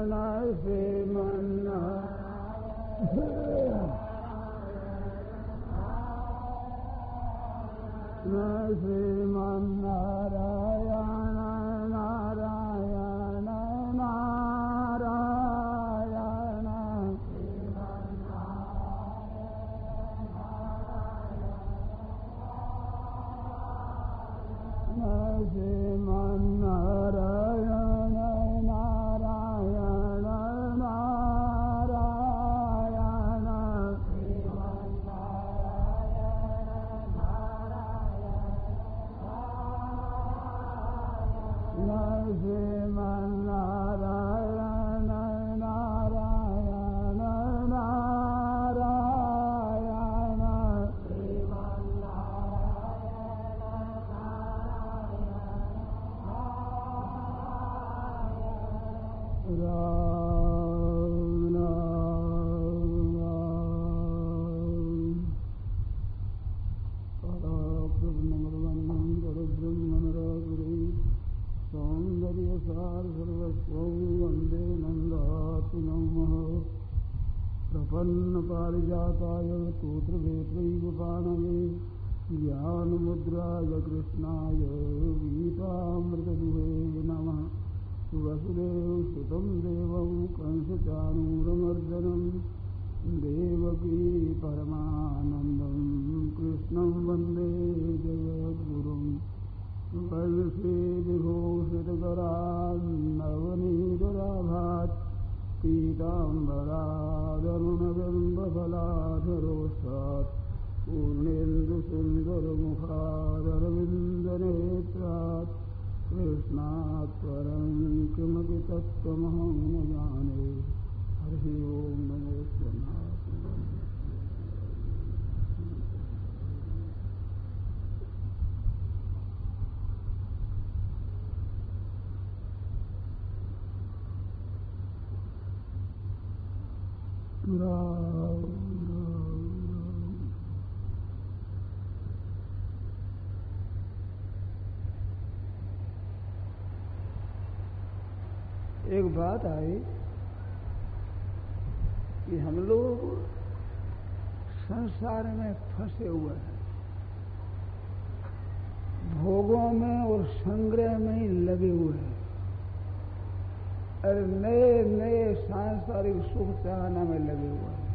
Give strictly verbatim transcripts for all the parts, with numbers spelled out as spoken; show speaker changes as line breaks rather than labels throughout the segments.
श्रीमन्नारायण नारायण नारायण श्रीमन्नारायण नारायण नारायण श्रीमन्नारायण नारायण नारायण राम राम पराक्रमवन्नं गुरुब्रह्मणरागुरे सौन्दर्यसार सर्वस्वं वन्दे नन्दात्मनः प्रपन्नपारिजाताय स्तोत्रवेत्रैकपाणये ज्ञानमुद्राय कृष्णाय गीतामृतदुहे नमः वसुदेवसुतं देवं कंसचाणूरमर्दनं देवकी परमानन्दं कृष्णं वन्दे जगद्गुरुम् वल्लवीविभूषितकरान्नवनीतराभात् पीताम्बरादरुणबिम्बफलाधरोष्ठात् पूर्णेन्दुसुन्दरमुखादरविन्दनेत्रात् कृष्णात् परं किमपि तत्त्वमहं न जाने हरिः ओं नमो श्रीनाथाय। राम राम राम। एक बात आई कि हम लोग संसार में फंसे हुए हैं, भोगों में और संग्रह में ही लगे हुए हैं और नए नए सांसारिक सुख चाहना में लगे हुए हैं।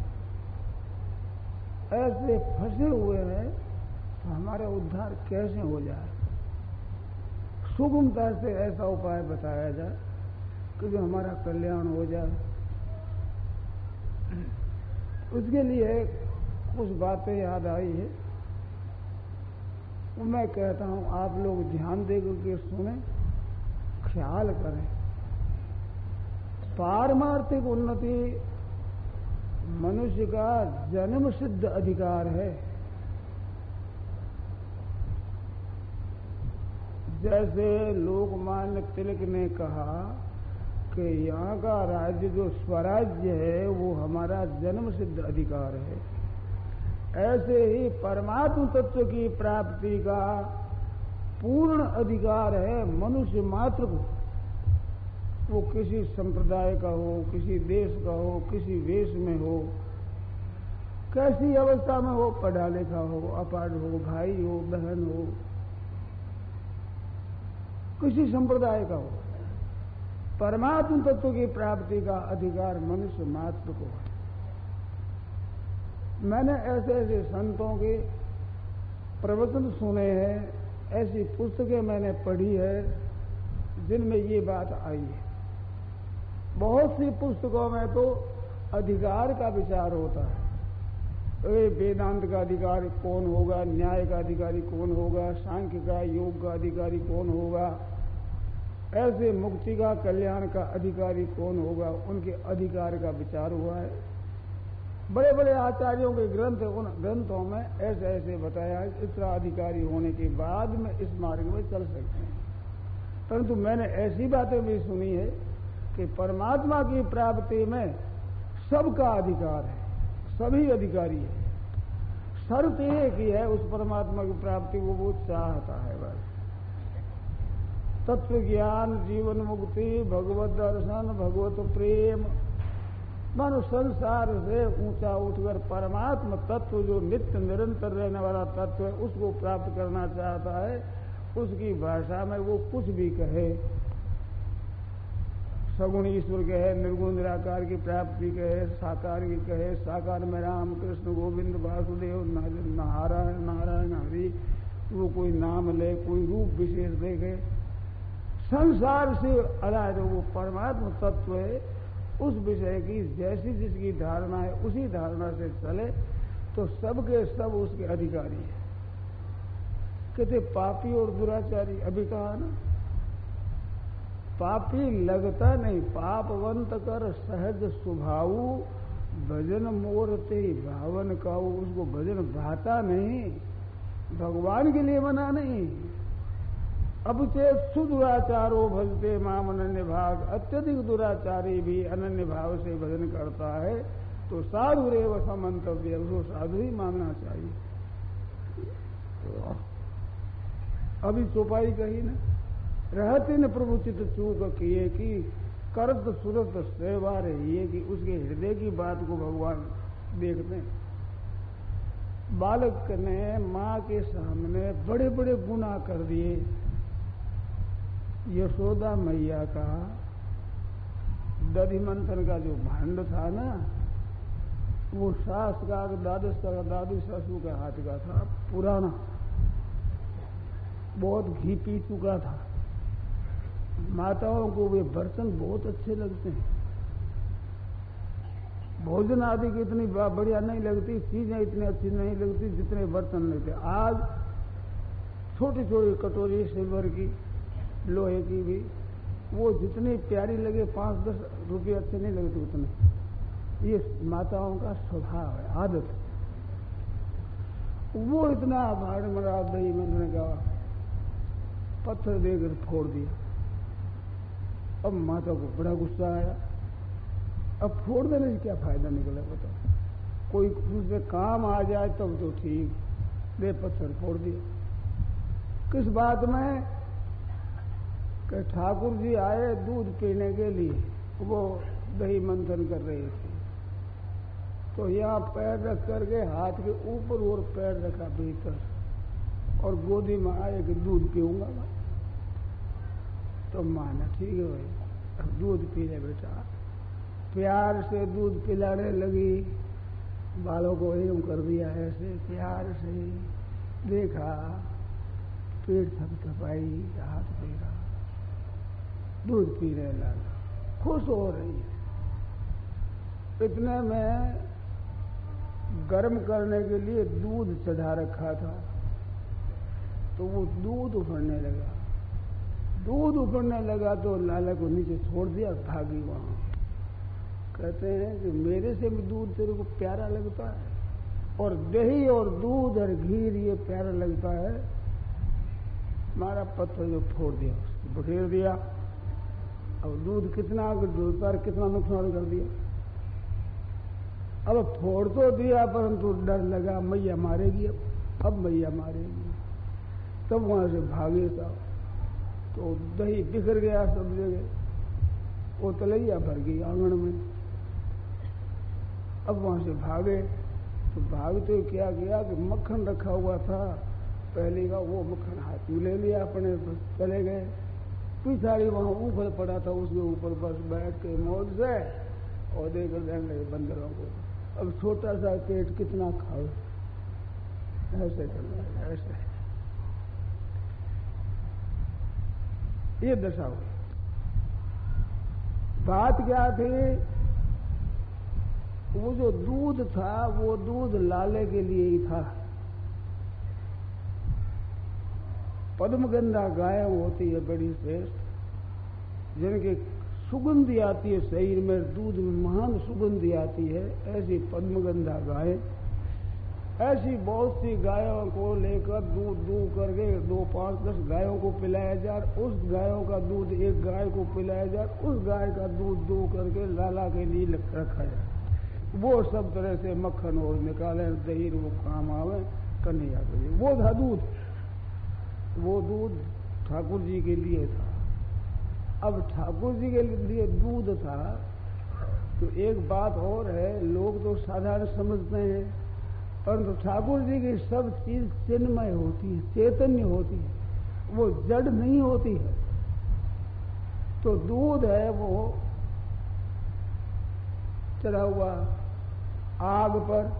ऐसे फंसे हुए हैं तो हमारा उद्धार कैसे हो जाए? सुगमता से ऐसा उपाय बताया जाए कि जो हमारा कल्याण हो जाए। उसके लिए कुछ बातें याद आई है, वो मैं कहता हूं आप लोग ध्यान देकर सुने, ख्याल करें। पारमार्थिक उन्नति मनुष्य का जन्म सिद्ध अधिकार है। जैसे लोकमान्य तिलक ने कहा कि यहाँ का राज्य जो स्वराज्य है वो हमारा जन्म सिद्ध अधिकार है, ऐसे ही परमात्म तत्व की प्राप्ति का पूर्ण अधिकार है मनुष्य मात्र को। वो किसी संप्रदाय का हो, किसी देश का हो, किसी वेश में हो, कैसी अवस्था में हो, पढ़ा लिखा हो, अपाढ़ हो, भाई हो, बहन हो, किसी संप्रदाय का हो, परमात्म तत्व की प्राप्ति का अधिकार मनुष्य मात्र को है। मैंने ऐसे ऐसे संतों के प्रवचन सुने हैं, ऐसी पुस्तकें मैंने पढ़ी है जिनमें ये बात आई है। बहुत सी पुस्तकों में तो अधिकार का विचार होता है, वेदांत का अधिकारी कौन होगा, न्याय का अधिकारी कौन होगा, सांख्य का, योग का अधिकारी कौन होगा, ऐसे मुक्ति का, कल्याण का अधिकारी कौन होगा, उनके अधिकार का विचार हुआ है। बड़े बड़े आचार्यों के ग्रंथ, उन ग्रंथों में ऐसे ऐसे बताया है इतना अधिकारी होने के बाद में इस मार्ग में चल सकते हैं। परंतु मैंने ऐसी बातें भी सुनी है कि परमात्मा की प्राप्ति में सबका अधिकार है, सभी अधिकारी है। शर्त एक ही है उस परमात्मा की प्राप्ति को वो चाहता है बस। तत्व ज्ञान, जीवन मुक्ति, भगवत दर्शन, भगवत प्रेम, मानो संसार से ऊंचा उठकर परमात्म तत्व जो नित्य निरंतर रहने वाला तत्व है उसको प्राप्त करना चाहता है। उसकी भाषा में वो कुछ भी कहे, सगुण ईश्वर कहे, निर्गुण निराकार की प्राप्ति कहे, साकार की कहे, साकार में राम कृष्ण गोविंद वासुदेव नारायण नारायण हरि, वो कोई नाम ले, कोई रूप विशेष देखे, संसार से अलग वो परमात्मा तत्व है उस विषय की जैसी जिसकी धारणा है उसी धारणा से चले तो सबके सब उसके अधिकारी है। कहते पापी और दुराचारी, अभी कहा ना, पापी लगता नहीं, पापवंत कर सहज स्वभावु, भजन मोरते भावन काऊ, उसको भजन भाता नहीं, भगवान के लिए बना नहीं। अब चेत सुदुराचारो भजते माम अनन्य भाग, अत्यधिक दुराचारी भी अनन्य भाव से भजन करता है तो साधु रेव समंतव्य, उसको साधु ही मानना चाहिए। अभी चौपाई कही ना, रहते न प्रभु चित चूक किए कि करत सुरत सेवा रही, कि उसके हृदय की बात को भगवान देखते हैं। बालक ने माँ के सामने बड़े बड़े गुनाह कर दिए। यशोदा मैया का दधि मंथन का जो भांड था ना, वो सास का दादू का दादू ससुर का हाथ का था, पुराना, बहुत घी पी चुका था। माताओं को वे बर्तन बहुत अच्छे लगते हैं, भोजन आदि की इतनी बढ़िया नहीं लगती, चीजें इतनी अच्छी नहीं लगती जितने बर्तन लगते। आज छोटी छोटी कटोरी सिल्वर की, लोहे की भी, वो जितनी प्यारी लगे पांच दस रुपये अच्छे नहीं लगते उतने। ये माताओं का स्वभाव है, आदत है। वो इतना भाड़ मरा दही मंथन का पत्थर देकर फोड़ दिया। अब माता को बड़ा गुस्सा आया, अब फोड़ देने से क्या फायदा निकला बताओ, कोई दूसरे काम आ जाए तब तो ठीक, दे पत्थर फोड़ दिया। किस बात में कि ठाकुर जी आए दूध पीने के लिए, वो दही मंथन कर रहे थे, तो यहाँ पैर रख करके हाथ के ऊपर और पैर रखा भीतर और गोदी में आए कि दूध पीऊंगा मैं। तो माना ठीक है भाई, अब दूध पी ले बेटा। प्यार से दूध पिलाने लगी, बालों को एवं कर दिया ऐसे प्यार से, देखा पेट थपथपाई, हाथ फेरा, दूध पीने लगा, खुश हो रही है। इतने में गर्म करने के लिए दूध चढ़ा रखा था, तो वो दूध उफड़ने लगा। दूध उफड़ने लगा तो लाला को नीचे छोड़ दिया, भागी वहां। कहते हैं कि मेरे से भी दूध तेरे को प्यारा लगता है, और दही और दूध और घी ये प्यारा लगता है। मारा पत्थर जो फोड़ दिया, उसको बखेर दिया। अब दूध कितना दूध पर कितना नुकसान कर दिया। अब फोड़ तो दिया, परंतु डर लगा मैया मारेगी, अब अब मैया मारेगी। तब वहां से भागे साहब, तो दही बिखर गया सब जगह, वो तलैया भर गई आंगन में। अब वहां से भागे, तो भागते क्या किया कि मक्खन रखा हुआ था पहले का, वो मक्खन हाथ में ले लिया अपने, चले गए। पिछाड़ी वहां ऊपर पड़ा था, उसके ऊपर बस बैठ के मौज से और देकर देने लगे बंदरों को। अब छोटा सा पेट कितना खाओ, ऐसे करना, ऐसे ये दशा हुई। बात क्या थी, वो जो दूध था वो दूध लाले के लिए ही था। पद्मगंधा गाय होती है बड़ी श्रेष्ठ, जिनकी सुगंधी आती है शरीर में, दूध में महान सुगंधी आती है, ऐसी पद्मगंधा गाय। ऐसी बहुत सी गायों को लेकर दूध दूध करके दो पांच दस गायों को पिलाया जाए, उस गायों का दूध एक गाय को पिलाया जाए, उस गाय का दूध दो करके लाला के लिए रखा जाए। वो सब तरह से मक्खन और निकाले, दही वो काम आवे कन्हैया के लिए। वो था दूध, वो दूध ठाकुर जी के लिए था। अब ठाकुर जी के लिए दूध था, तो एक बात और है, लोग तो साधारण समझते हैं, परंतु ठाकुर जी की सब चीज चिन्मय होती है, चैतन्य होती है, वो जड़ नहीं होती है। तो दूध है वो चढ़ा हुआ आग पर,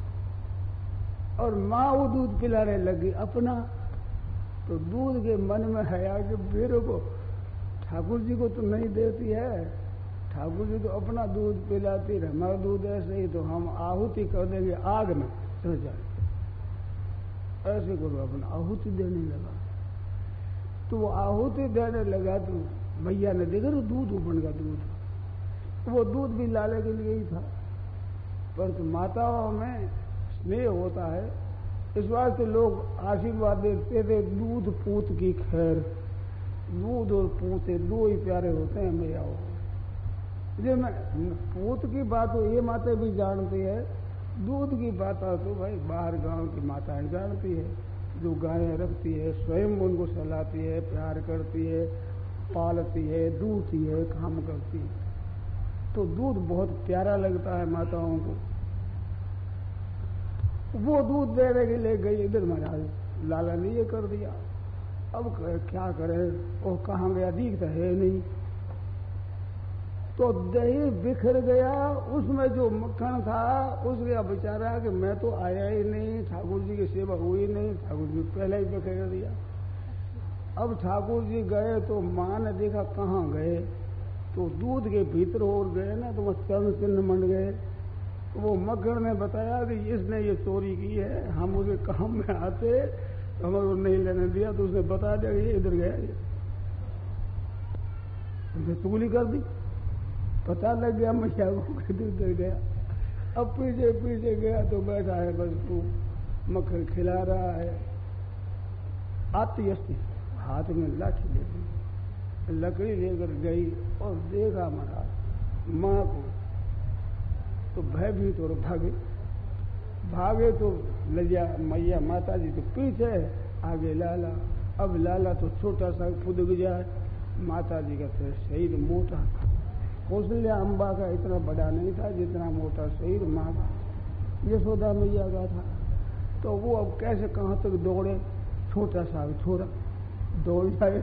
और माँ वो दूध पिलाने लगी अपना। तो दूध के मन में है कि मेरे को ठाकुर जी को तो नहीं देती है, ठाकुर जी तो अपना दूध पिलाती है, हमारा दूध ऐसे ही, तो हम आहुति कर देंगे आग में चढ़ जाए, ऐसे करो। अपना आहुति देने लगा। तो वो आहुति देने लगा तो भैया ने देखा तो दूध उपन का दूध, वो दूध भी लाले के लिए ही था। परंतु माताओं में स्नेह होता है, इस वास्ते लोग आशीर्वाद देते थे, दूध पूत की खैर। दूध और पूते दो ही प्यारे होते हैं मैयाओं। जो मैं पूत की बात हो ये माता भी जानती है, दूध की बात हो तो भाई बाहर गांव की माताएं जानती है, जो गायें रखती है, स्वयं उनको सहलाती है, प्यार करती है, पालती है, दूधती है, काम करती है। तो दूध बहुत प्यारा लगता है माताओं को। वो दूध देने के लिए गई, इधर महाराज लाला ने ये कर दिया, अब क्या करे, वो कहाँ गया, दिखता है नहीं। तो दही बिखर गया, उसमें जो मक्खन था उसका बेचारा कि मैं तो आया ही नहीं, ठाकुर जी की सेवा हुई नहीं, ठाकुर जी पहले ही बिखेर दिया। अब ठाकुर जी गए तो माँ ने देखा कहाँ गए, तो दूध के भीतर और गए ना, तो वह चरण चिन्ह मंड गए। वो मक्खन ने बताया कि इसने ये चोरी की है, हम उसके काम में आते हमें वो नहीं लेने दिया, तो उसने बता दिया कि ये इधर गया, ये उसने चुगली कर दी, पता लग गया मैया को इधर गया। अब पीछे पीछे गया तो बैठा है, बस तू मक्खन खिला रहा है। आती अस्ती हाथ में लाठी ले गई, लकड़ी लेकर गई और देखा महाराज माँ को, तो भयभीत और भागे भागे तो लज्जा मैया माता जी तो पीछे, आगे लाला। अब लाला तो छोटा सा फुदक जाए, माता जी का तो शरीर मोटा था, कौशल्या अम्बा का इतना बड़ा नहीं था जितना मोटा शरीर माँ का यशोदा मैया का था। तो वो अब कैसे कहाँ तक दौड़े, छोटा सा छोरा दौड़ जाए,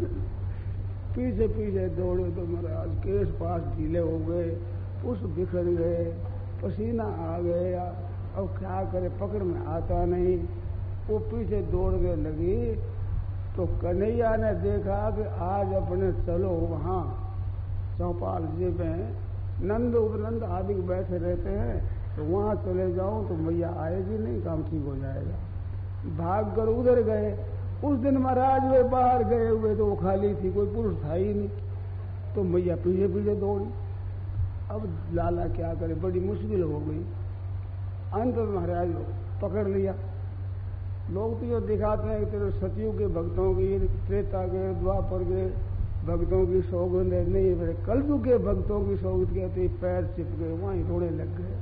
पीछे पीछे दौड़े तो महाराज केस पास ढीले हो गए, पुष्प बिखर गए, पसीना आ गया। अब क्या करे, पकड़ में आता नहीं। वो पीछे दौड़ के लगी तो कन्हैया ने देखा कि आज अपने चलो वहाँ चौपाल जी में नंद उपनंद आदि बैठे रहते हैं, तो वहाँ चले जाओ तो मैया आएगी नहीं, काम ठीक हो जाएगा। भाग कर उधर गए। उस दिन महाराज वे बाहर गए हुए तो वो खाली थी, कोई पुरुष था ही नहीं, तो मैया पीछे पीछे दौड़ी। अब लाला क्या करे, बड़ी मुश्किल हो गई। अंत में महाराज पकड़ लिया। लोग तो जो दिखाते हैं कि तेरे सतयुग के भक्तों की, त्रेता के द्वापर के भक्तों की सौगंध नहीं है, कलयुग के भक्तों की सौगंध कहते पैर चिप गए, वहीं रोने लग गए।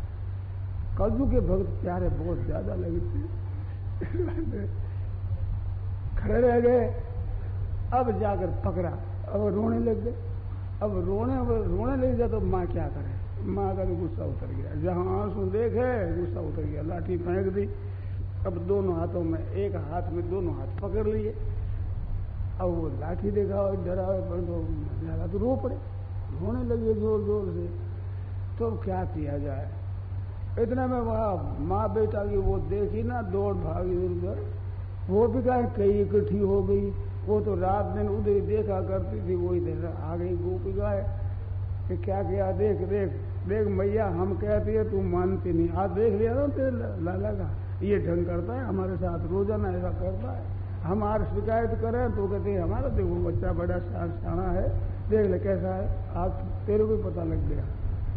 कलयुग के भक्त प्यारे बहुत ज्यादा लगते खड़े रह गए। अब जाकर पकड़ा, अब रोने लग गए। अब रोने रोने लग गया तो माँ क्या करे, माँ का भी गुस्सा उतर गया, जहाँ आंसू देखे गुस्सा उतर गया, लाठी फेंक दी। अब दोनों हाथों में, एक हाथ में दोनों हाथ पकड़ लिए। अब वो लाठी देखा और डरा पर तो ज्यादा तो रो पड़े, रोने लगे जोर जोर से। तो क्या किया जाए, इतने में वहाँ माँ बेटा की वो देखी ना, दौड़ भागी उधर, वो भी कहा कई इकट्ठी हो गई। वो तो रात दिन उधर ही देखा करती थी, वो इधर आ गई गोपी गाय कि क्या किया, देख देख देख मैया हम कहती है तू मानती नहीं, आज देख लिया ना तेरे लाला का ये ढंग करता है, हमारे साथ रोजाना ऐसा करता है। हम आज शिकायत करें तो कहते हैं हमारा देखो बच्चा बड़ा शाना है, देख ले कैसा है, आज तेरे को पता लग गया।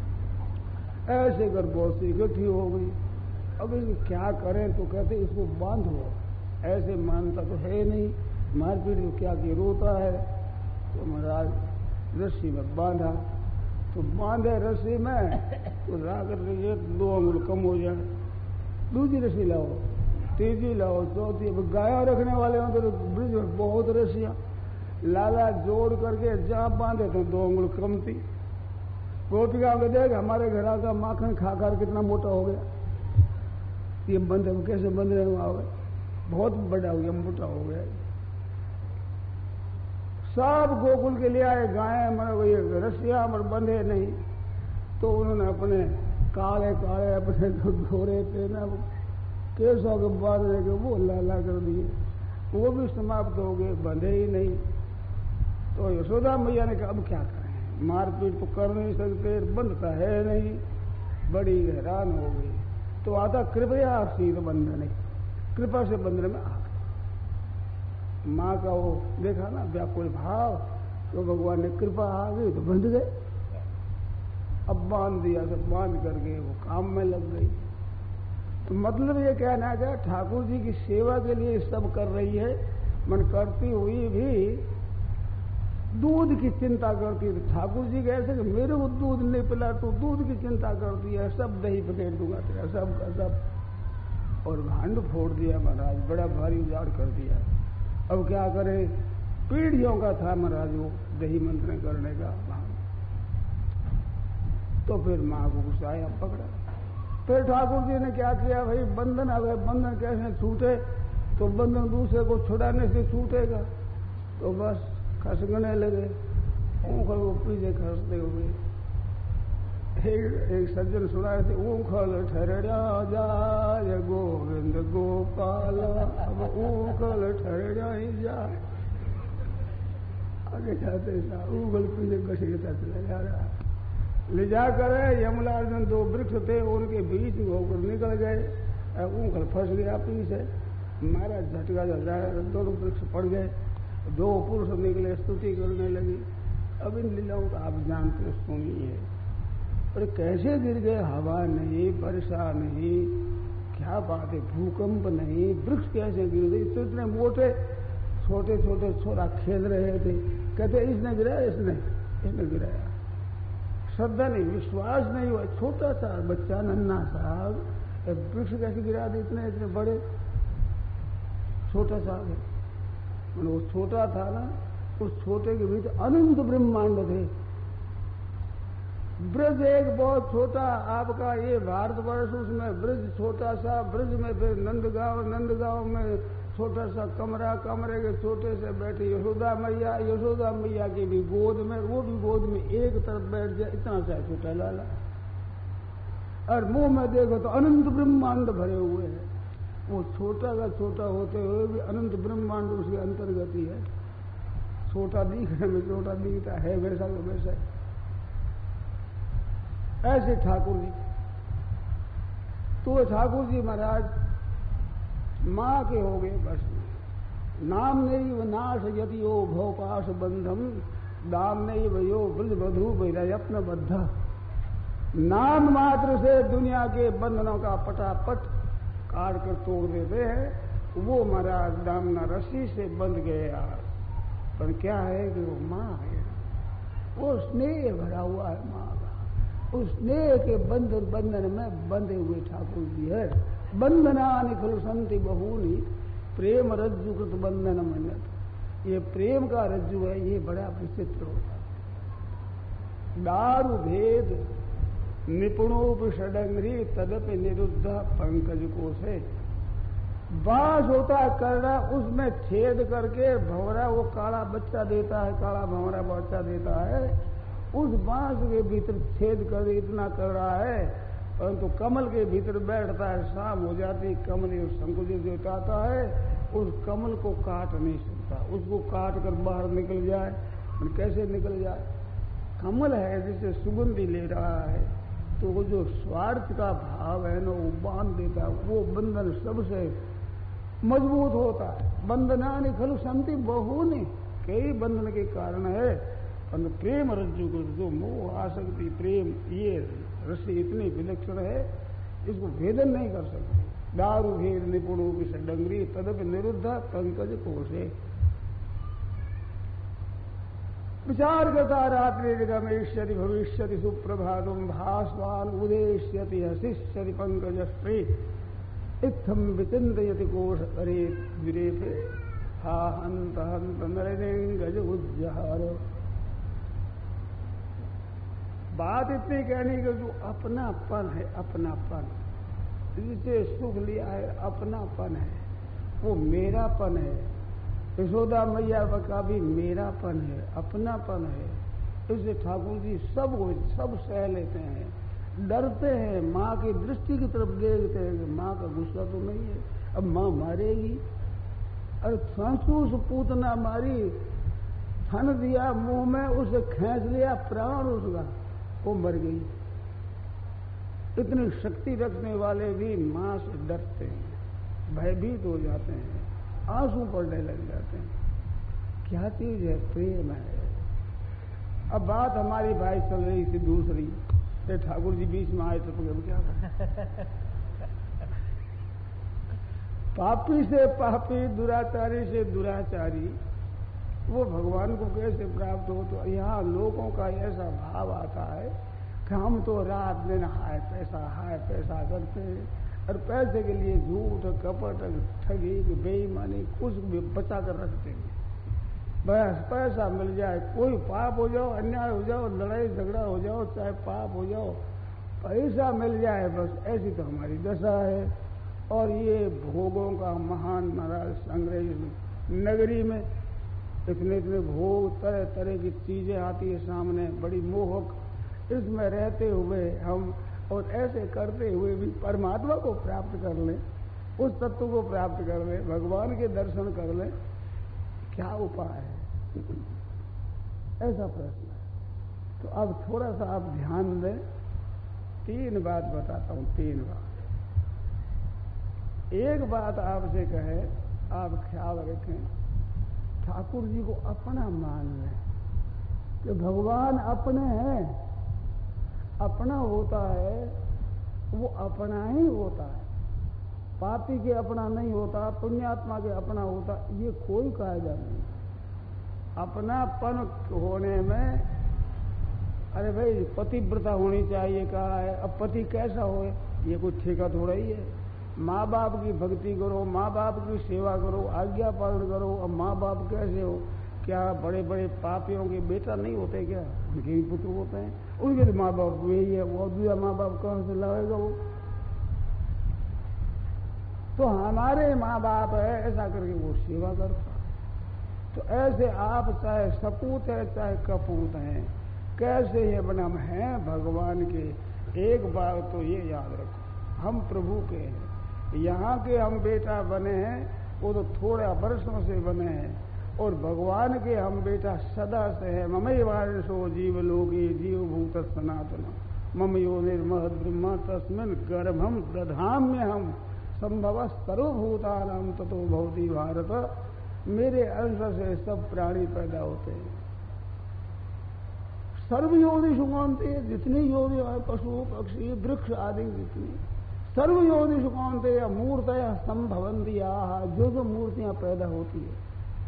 ऐसे कर बहुत सी इकट्ठी हो गई। अब इसको क्या करें, तो कहते इसको बांधो, ऐसे मानता तो है नहीं, मारपीट तो क्या कि रोता है। तो महाराज रस्सी में बांधा, तो बांधे रस्सी में तो राकर दो अंगुल कम हो जाए, दूसरी रस्सी लाओ, तीसरी लाओ, चौथी। गाया रखने वाले हों तो ब्रिज में बहुत रस्सियां, लाला जोड़ करके जहां बांधे तो दो उंगल कम थी। गोपिका को देख हमारे घर का माखन खा कर कितना मोटा हो गया, ये बंधे को कैसे बंध रहे हो, बहुत बड़ा हो गया, मोटा हो गया। सब गोकुल के लिए आए, गायें मर रस्सियां मर बंधे नहीं, तो उन्होंने अपने काले काले अपने घोड़े पे ना केसों के बांधने के वो लाला कर दिए, वो भी समाप्त हो गए, बंधे ही नहीं। तो यशोदा मैया ने कहा अब क्या करें, मारपीट तो कर नहीं सकते, बंधता है नहीं, बड़ी हैरान हो गई। तो आता कृपया शीत बंधन, कृपा से बंधन में आ गए। माँ का वो देखा ना व्याकुल भाव, तो भगवान ने कृपा आ गई तो बंध गए। अब बांध दिया, सब बांध करके वो काम में लग गई। तो मतलब ये कहना है ठाकुर जी की सेवा के लिए सब कर रही है, मन करती हुई भी दूध की चिंता करती है। ठाकुर जी कहते कि मेरे को दूध नहीं पिला, तो दूध की चिंता करती है, सब दही पकेट दूंगा तेरा, सब का सब। और भांड फोड़ दिया महाराज, बड़ा भारी उजाड़ कर दिया। अब क्या करें, पीढ़ियों का था महाराज वो दही मंथन करने का भांड। तो फिर माँ को गुस्सा आया, पकड़ा। फिर ठाकुर जी ने क्या किया, भाई बंधन अगर बंधन कैसे छूटे, तो बंधन दूसरे को छुड़ाने से छूटेगा। तो बस खसगने लगे, ऊँखल को पीछे खसते हुए। एक, एक सज्जन सुनाए थे, ऊँखल ठहरा जाए गोविंद गोपाल, अब ऊँखल ठहरा ही जाए। आगे जाते ऊँखल पीछे घसीटता चला जा रहा। ले जाकर यमुना अर्जुन दो वृक्ष थे, उनके बीच होकर निकल गए, ऊँखल फंस गया पीछे, मारा झटका जा, दोनों वृक्ष पड़ गए। दो पुरुष निकले, स्तुति करने लगी। अब इन लीलाओं को आप जानते सुनिए। और कैसे गिर गए, हवा नहीं, वर्षा नहीं, क्या बात है, भूकंप नहीं, वृक्ष कैसे गिर गए, तो इतने मोटे, छोटे छोटे छोरा खेल रहे थे। कहते इसने गिराया, इसने इसने गिराया। श्रद्धा नहीं, विश्वास नहीं हुआ, छोटा सा बच्चा नन्ना साहब वृक्ष कैसे गिरा दे, इतने इतने बड़े, छोटा सा है। वो छोटा था ना, उस छोटे के भीतर अनंत ब्रह्मांड थे। ब्रज एक बहुत छोटा, आपका ये भारतवर्ष, उसमें ब्रज छोटा सा, ब्रज में फिर नंदगांव, नंदगांव में छोटा सा कमरा, कमरे के छोटे से बैठे यशोदा मैया, यशोदा मैया की भी गोद में, वो भी गोद में एक तरफ बैठ जाए, इतना सा छोटा लाला। और मुंह में देखो तो अनंत ब्रह्मांड भरे हुए हैं। वो छोटा का छोटा होते हुए भी अनंत ब्रह्मांड उसके अंतर्गत ही है। छोटा दिखने में छोटा दिखता है, वैसा तो वैसा है। ऐसे ठाकुर जी, तो ठाकुर जी महाराज माँ के हो गए बस में। नाम नहीं व नाश यति यो भोपाश बंधम, दाम नहीं व यो ब्रज बधु वैरयत्न बद्ध। नाम मात्र से दुनिया के बंधनों का पटापट काट कर तोड़ देते हैं। वो महाराज दामना रस्सी से बंध गए आज, पर क्या है कि वो माँ है, वो स्नेह भरा हुआ है माँ का। उस स्नेह के बंधन बंधन में बंधे हुए ठाकुर जी है। बंधनानि खलु संति बहूनि प्रेम रज्जु कृत बंधन मन्यत। ये प्रेम का रज्जु है, ये बड़ा विचित्र होता है। दारु भेद निपुणोप षडंगरी तदपि निरुद्ध पंकज कोशे। बांस होता है करड़ा, उसमें छेद करके भंवरा वो काला बच्चा देता है, काला भंवरा बच्चा देता है। उस बांस के भीतर छेद कर इतना कर रहा है, परंतु तो कमल के भीतर बैठता है, शाम हो जाती, कमल संकुचित जुटाता है, उस कमल को काट नहीं सकता। उसको काट कर बाहर निकल जाए, कैसे निकल जाए? कमल है जिसे सुगंधी ले रहा है, तो वो जो स्वार्थ का भाव है ना, वो बांध देता है। वो बंधन सबसे मजबूत होता है। बंधनानि खलु संति बहूनि, कई बंधन के कारण है। पर प्रेम रज्जु को जो मोह आसक्ति प्रेम, ये रस्सी इतनी विलक्षण है, इसको भेदन नहीं कर सकते। दारु भेद निपुणों की डंगरी तदप निरुद्ध पंकज कोशे। विचार करता रात्रि गमेश्यति भविष्यति सुप्रभातम भास्वान उदेश्यति हसिष्यति पंकज स्त्री इत्थम विचिंतयति कोश करे विरेपे। हा हंत हंत नरेंगज उज्जहार। बात इतनी कहनी कि जो अपनापन है, अपनापन जिसे सुख लिया है अपनापन है, वो मेरापन है। यशोदा मैया का भी मेरापन है, अपनापन है। इसलिए ठाकुर जी सब सब सह लेते हैं, डरते हैं, माँ की दृष्टि की तरफ देखते हैं कि माँ का गुस्सा तो नहीं है, अब माँ मारेगी। अरे संसूस पूतना मारी, थन दिया मुंह में, उसे खींच लिया प्राण उसका, वो मर गई। इतनी शक्ति रखने वाले भी माँ से डरते हैं, भयभीत हो जाते हैं, आंसू पड़ने लग जाते हैं। क्या चीज है? प्रेम है। अब बात हमारी भाई चल रही थी दूसरी, ये ठाकुर जी बीच में आए तो हम क्या करें? पापी से पापी, दुराचारी से दुराचारी, वो भगवान को कैसे प्राप्त हो? तो यहाँ लोगों का ऐसा भाव आता है कि हम तो रात दिन हाय पैसा हाय पैसा करते हैं, और पैसे के लिए झूठ कपट ठगी बेईमानी कुछ भी बचा कर रखते हैं। बस पैसा मिल जाए, कोई पाप हो जाओ, अन्याय हो जाओ, लड़ाई झगड़ा हो जाओ, चाहे पाप हो जाओ, पैसा मिल जाए बस, ऐसी तो हमारी दशा है। और ये भोगों का महान महाराज संग्रह नगरी में इतने इतने भोग, तरह तरह की चीजें आती है सामने, बड़ी मोहक। इसमें रहते हुए हम और ऐसे करते हुए भी परमात्मा को प्राप्त कर लें, उस तत्व को प्राप्त कर लें, भगवान के दर्शन कर लें, क्या उपाय है? ऐसा प्रश्न है। तो अब थोड़ा सा आप ध्यान दें, तीन बात बताता हूं, तीन बात। एक बात आपसे कहे, आप ख्याल रखें, ठाकुर जी को अपना मान लें कि भगवान अपने हैं। अपना होता है वो अपना ही होता है, पापी के अपना नहीं होता, पुण्यात्मा के अपना होता, ये कोई कायदा नहीं। अपनापन होने में, अरे भाई पतिव्रता होनी चाहिए कहा है, अब पति कैसा हो ये कोई ठेका थोड़ा ही है। माँ बाप की भक्ति करो, माँ बाप की सेवा करो, आज्ञा पालन करो। अब माँ बाप कैसे हो? क्या बड़े बड़े पापियों के बेटा नहीं होते क्या? उनके भी पुत्र होते हैं, उनके तो माँ बाप वही है, वो दूसरा माँ बाप कहां से लाएगा वो? तो हमारे माँ बाप है, ऐसा करके वो सेवा करता। तो ऐसे आप चाहे सपूत है चाहे कपूत हैं, कैसे ये बनम हैं भगवान के। एक बात तो ये याद रखो, हम प्रभु के हैं। यहाँ के हम बेटा बने हैं वो तो थोड़ा वर्षों से बने हैं, और भगवान के हम बेटा सदा से है। ममई वारिसो जीव लोके जीव भूत सनातन मम यो निर्महद ब्रह्म तस्मिन् गर्भम दधाम्य हम संभव सर्वभूतानां ततो भवति भारत। मेरे अंश से सब प्राणी पैदा होते हैं। सर्व योनि सुगौनते, जितनी योनि है, पशु पक्षी वृक्ष आदि जितनी, सर्व योनि सुगौनते मूर्तया संभवन्ति, जो जो मूर्तियां पैदा होती है,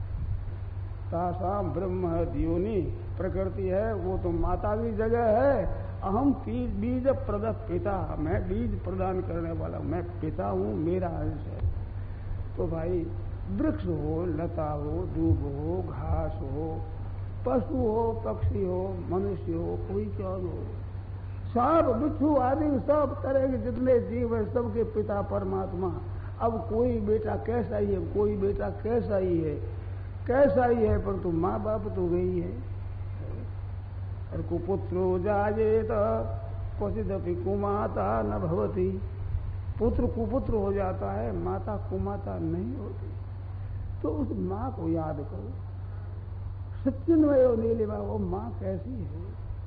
तासाम ब्रह्म योनि प्रकृति है, वो तो माता की जगह है। अहम बीज प्रद पिता, मैं बीज प्रदान करने वाला, मैं पिता हूं, मेरा अंश है। तो भाई वृक्ष हो, लता हो, दूब हो, घास हो, पशु हो, पक्षी हो, मनुष्य हो, कोई कौन हो, सांप बिच्छू आदि सब तरह के जितने जीव है, सबके पिता परमात्मा। अब कोई बेटा कैसा ही है, कोई बेटा कैसा ही है, कैसा ही है, परंतु तो माँ बाप तो वही है। और कुपुत्रो जायेत क्वचिदपि कुमाता न भवति, पुत्र कुपुत्र हो जाता है, माता कुमाता नहीं होती। तो उस माँ को याद करो, सच्चिन्मय नीलिमा, वो माँ कैसी है।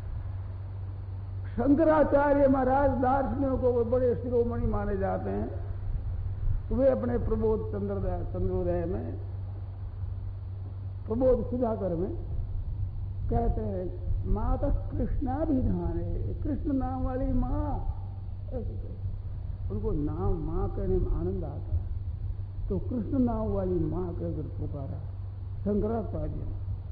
शंकराचार्य महाराज दार्शनिकों को वो बड़े शिरोमणि माने जाते हैं, वे अपने प्रबोध चंद्रोदय चंद्रोदय में, प्रबोध सुधाकर में कहते हैं, माता कृष्णाभिधान है, कृष्ण नाम वाली माँ, ऐसे कहते। उनको नाम माँ कहने में आनंद आता है, तो कृष्ण नाम वाली माँ कहकर पुकारा शंकराचार्य।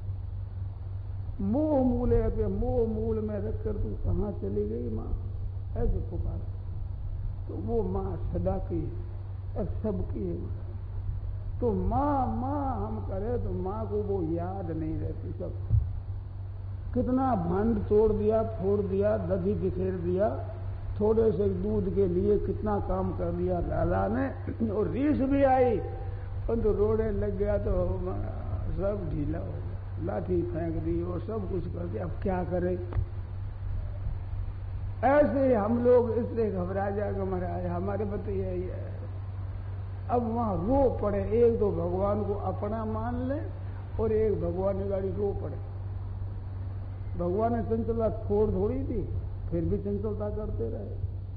मोह मूले के मोह मूल में रखकर तू कहाँ चली गई माँ, ऐसे पुकारा। तो वो माँ सदा की है और सबकी है। तो माँ माँ हम करे तो माँ को वो याद नहीं रहती। सब कितना भांड तोड़ दिया, फोड़ दिया, दही बिखेर दिया, थोड़े से दूध के लिए कितना काम कर दिया लाला ने, और रीस भी आई, परंतु तो रोने लग गया तो सब ढीला हो गया, लाठी फेंक दी और सब कुछ कर दिया। अब क्या करें? ऐसे ही हम लोग इसलिए घबरा जाएगा महाराज, हमारे बते यही है। अब वहां रो पड़े, एक तो भगवान को अपना मान ले और एक भगवान की गाड़ी रो पड़े। भगवान ने चंचलता छोड़ थोड़ी थी, फिर भी चंचलता करते रहे,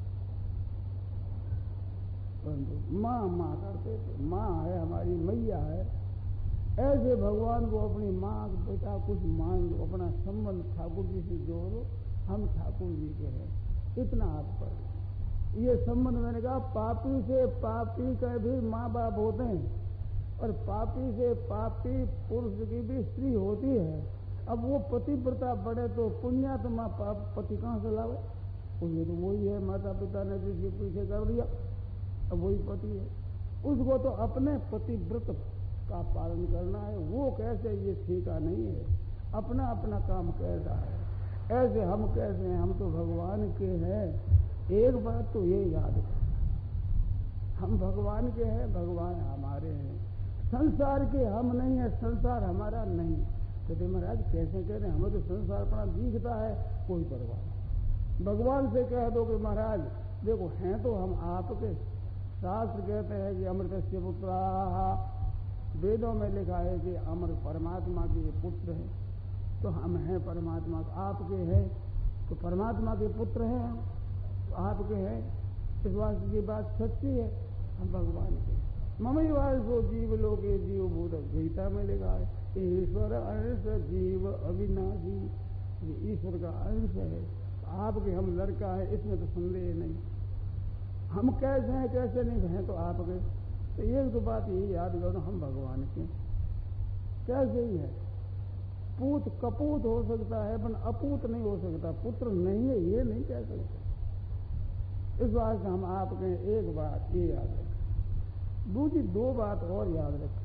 परंतु माँ माँ करते थे। माँ है हमारी, मैया है। ऐसे भगवान को अपनी माँ बेटा कुछ मान लो, अपना संबंध ठाकुर जी से जोड़ो। हम ठाकुर जी के हैं, इतना आप पर ये संबंध। मैंने कहा पापी से पापी का भी माँ बाप होते हैं, और पापी से पापी पुरुष की भी स्त्री होती है। अब वो पतिव्रता बढ़े तो पुण्यात्मा पाप पति कहां से लावे? ये तो वही है, माता पिता ने जिसके पीछे कर दिया, अब वही पति है। उसको तो अपने पतिव्रत का पालन करना है। वो कैसे, ये ठीका नहीं है। अपना अपना काम कैसा है, ऐसे हम कैसे हैं? हम तो भगवान के हैं। एक बात तो ये याद है, हम भगवान के हैं, भगवान हमारे हैं। संसार के हम नहीं है, संसार हमारा नहीं। कहते महाराज कैसे कह रहे हैं? हमें तो संसार अपना दिखता है, कोई परवाह नहीं। भगवान से कह दो कि महाराज देखो हैं तो हम आपके। शास्त्र कहते हैं कि अमृतस्य पुत्राः, वेदों में लिखा है कि अमर परमात्मा के पुत्र हैं, तो हम हैं परमात्मा आपके हैं, तो परमात्मा के पुत्र हैं हम, तो आपके हैं। इस बात की बात सच्ची है, हम भगवान के। ममई वासो जीव लोके जीव भूत, गीता में लिखा है ईश्वर अंश जीव अविनाशी, ये ईश्वर का अंश है। आपके हम लड़का है, इसमें तो संदेह नहीं। हम कैसे हैं कैसे नहीं हैं तो आपके। तो एक तो बात यही याद करो, हम भगवान के कैसे ही है। पूत कपूत हो सकता है, पर अपूत नहीं हो सकता। पुत्र नहीं है ये नहीं कह सकते। इस बात से हम आपके एक बात ये याद रखें। दूसरी दो बात और याद रखें।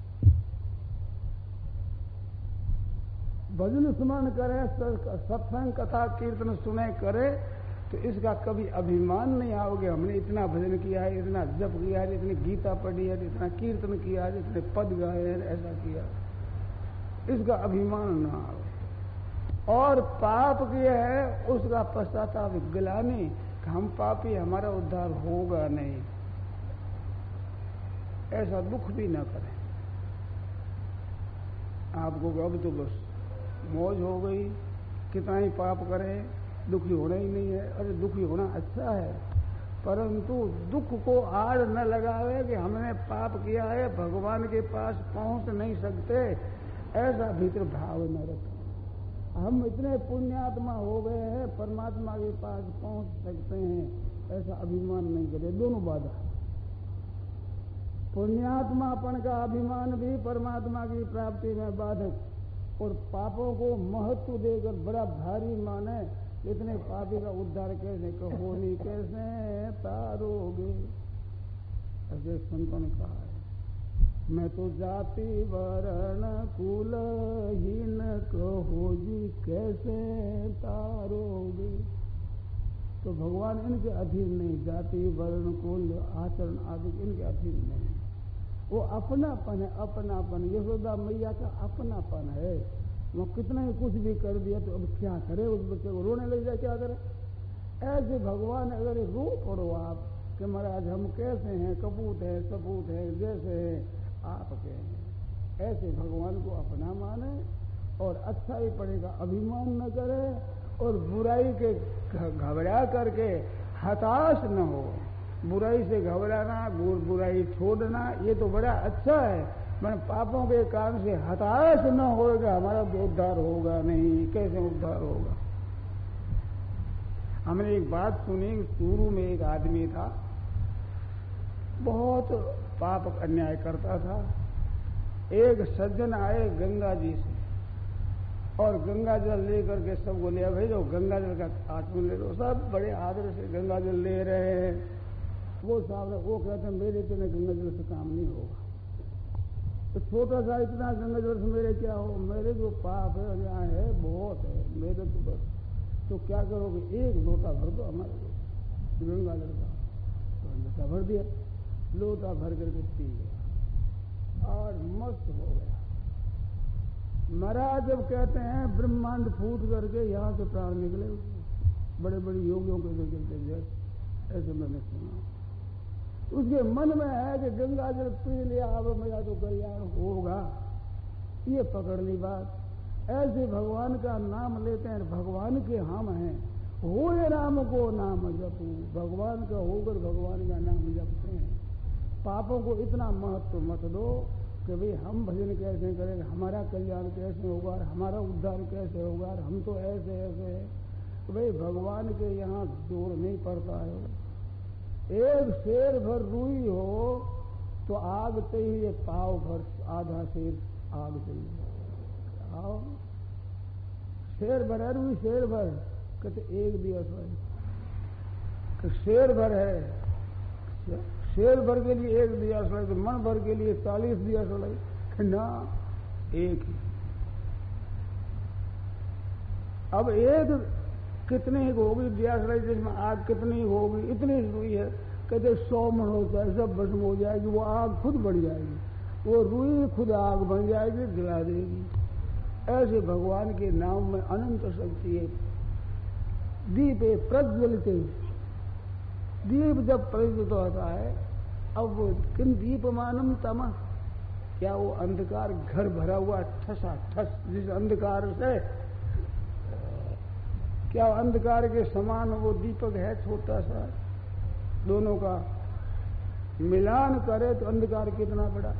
भजन स्मरण करे, सत्संग कथा कीर्तन सुने करे, तो इसका कभी अभिमान नहीं आओगे हमने इतना भजन किया है, इतना जप किया है, इतनी गीता पढ़ी है, इतना कीर्तन किया है, इतने पद गाए हैं, ऐसा किया, इसका अभिमान ना आओ। और पाप किया है उसका पश्चाताप गिलानी कि हम पापी, हमारा उद्धार होगा नहीं, ऐसा दुख भी ना करें। आपको अब तो बस मौज हो गई, कितना ही पाप करें, दुखी होना ही नहीं है। अरे दुखी होना अच्छा है, परंतु दुख को आड़ न लगावे कि हमने पाप किया है, भगवान के पास पहुंच नहीं सकते, ऐसा भीतर भाव न रखें। हम इतने पुण्यात्मा हो गए हैं, परमात्मा के पास पहुंच सकते हैं, ऐसा अभिमान नहीं करे। दोनों बाधा, पुण्यात्मापन का अभिमान भी परमात्मा की प्राप्ति में बाधक, और पापों को महत्व देकर बड़ा भारी माने, इतने पापी का उद्धार कैसे कहो नहीं, कैसे तारोगे। ऐसे संतों ने कहा है, मैं तो जाति वर्ण कुल हीन कहो जी, कैसे तारोगे। तो भगवान इनके अधीन नहीं, जाति वर्ण कुल आचरण आदि इनके अधीन नहीं। वो अपनापन है, अपनापन। यशोदा मैया का अपनापन है। वो कितना ही कुछ भी कर दिया तो अब क्या करे, उस बच्चे को रोने लग जाए, क्या करे। ऐसे भगवान अगर रो पड़ो आप कि महाराज हम कैसे हैं, कपूत है, सपूत है, जैसे है आपके हैं, ऐसे भगवान को अपना माने और अच्छा ही पड़ेगा, अभिमान न करे, और बुराई के घबरा करके हताश न हो। बुराई से घबराना, बुराई छोड़ना, ये तो बड़ा अच्छा है, मैं पापों के कारण से हताश न होगा, हमारा उद्धार होगा नहीं, कैसे उद्धार होगा। हमने एक बात सुनी, शुरू में एक आदमी था, बहुत पाप अन्याय करता था। एक सज्जन आए गंगा जी से, और गंगा जल लेकर के सबको ले भेजो, गंगा जल का आचमन ले लो। सब बड़े आदर से गंगा जल ले रहे हैं। वो साहब वो कहते हैं मेरे तेने गंगा जल से काम नहीं होगा, तो छोटा सा इतना गंगा जल से मेरे क्या हो, मेरे जो पाप है यहाँ है बहुत है मेरे तो बस, तो क्या करोगे, एक लोटा भर दो हमारे को गंगा जल का। तो लोटा भर दिया, लोटा भर करके पी गया और मस्त हो गया। महाराज जब कहते हैं ब्रह्मांड फूट करके यहाँ से प्राण निकले, बड़े बड़े योगियों के निकलते जैसे, ऐसे मैंने सुना। उसके मन में है कि गंगा जल पी लिया अब मेरा तो कल्याण होगा, ये पकड़ ली बात। ऐसे भगवान का नाम लेते हैं, भगवान के हम हैं, होए राम को नाम जपू, भगवान का होकर भगवान का नाम जपते हैं। पापों को इतना महत्व मत दो कि भाई हम भजन कैसे करेंगे, हमारा कल्याण कैसे होगा, हमारा उद्धार कैसे होगा, हम तो ऐसे ऐसे है। तो भाई भगवान के यहाँ जोर नहीं पड़ता है। एक शेर भर रुई हो तो आग चाहिए, पाव भर आधा शेर आग चाहिए। आओ शेर भर है रुई, शेर भर कहते एक दिया सही, शेर भर है, शेर भर के लिए एक दिया सलाई, तो मन भर के लिए चालीस दिया सलाई ना, एक ही। अब एक कितनी होगी दिया सलाई जिसमें आग कितनी होगी, इतनी रुई है, कहते सौ मन होता है, सब भस्म हो जाएगी, वो आग खुद बढ़ जाएगी, वो रुई खुद आग बन जाएगी, जला देगी। ऐसे भगवान के नाम में अनंत शक्ति है। दीपे प्रज्वलित, दीप जब प्रज्वलित होता है, अब वो किन दीपमानम तमः, क्या वो अंधकार घर भरा हुआ ठसा ठस जिस अंधकार से, क्या अंधकार के समान वो दीपक है छोटा सा, दोनों का मिलान करे तो अंधकार कितना बड़ा।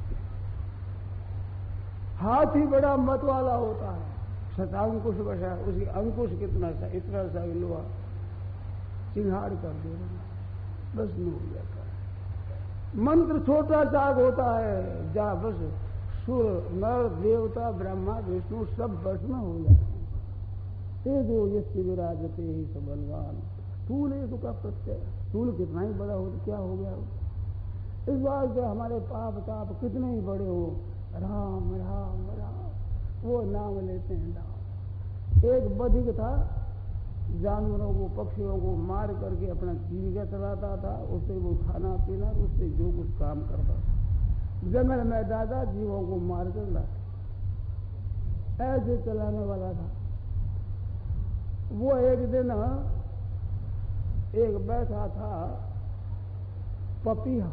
हाथी बड़ा मत वाला होता है, शतांकुश बसा, उसकी अंकुश कितना सा, इतना सा लोहा चिंगाड़ कर दे, बस नहीं हो जाता है। मंत्र छोटा साग होता है, जा बस सुर नर देवता ब्रह्मा विष्णु सब बस में हो जाते हैं। तेजो यस्य विराजते ही सब बलवान, स्थूल है का प्रत्यय, स्थूल कितना ही बड़ा हो तो क्या हो गया हो। इस बात से हमारे पाप ताप कितने ही बड़े हो, राम राम राम वो नाम लेते हैं नाम। एक बधिक था, जानवरों को पक्षियों को मार करके अपना जीविका चलाता था, उससे वो खाना पीना, उससे जो कुछ काम करता था, जंगल में दादा जीवों को मार कर लाता, ऐसे चलाने वाला था। वो एक दिन एक बैठा था पपीहा,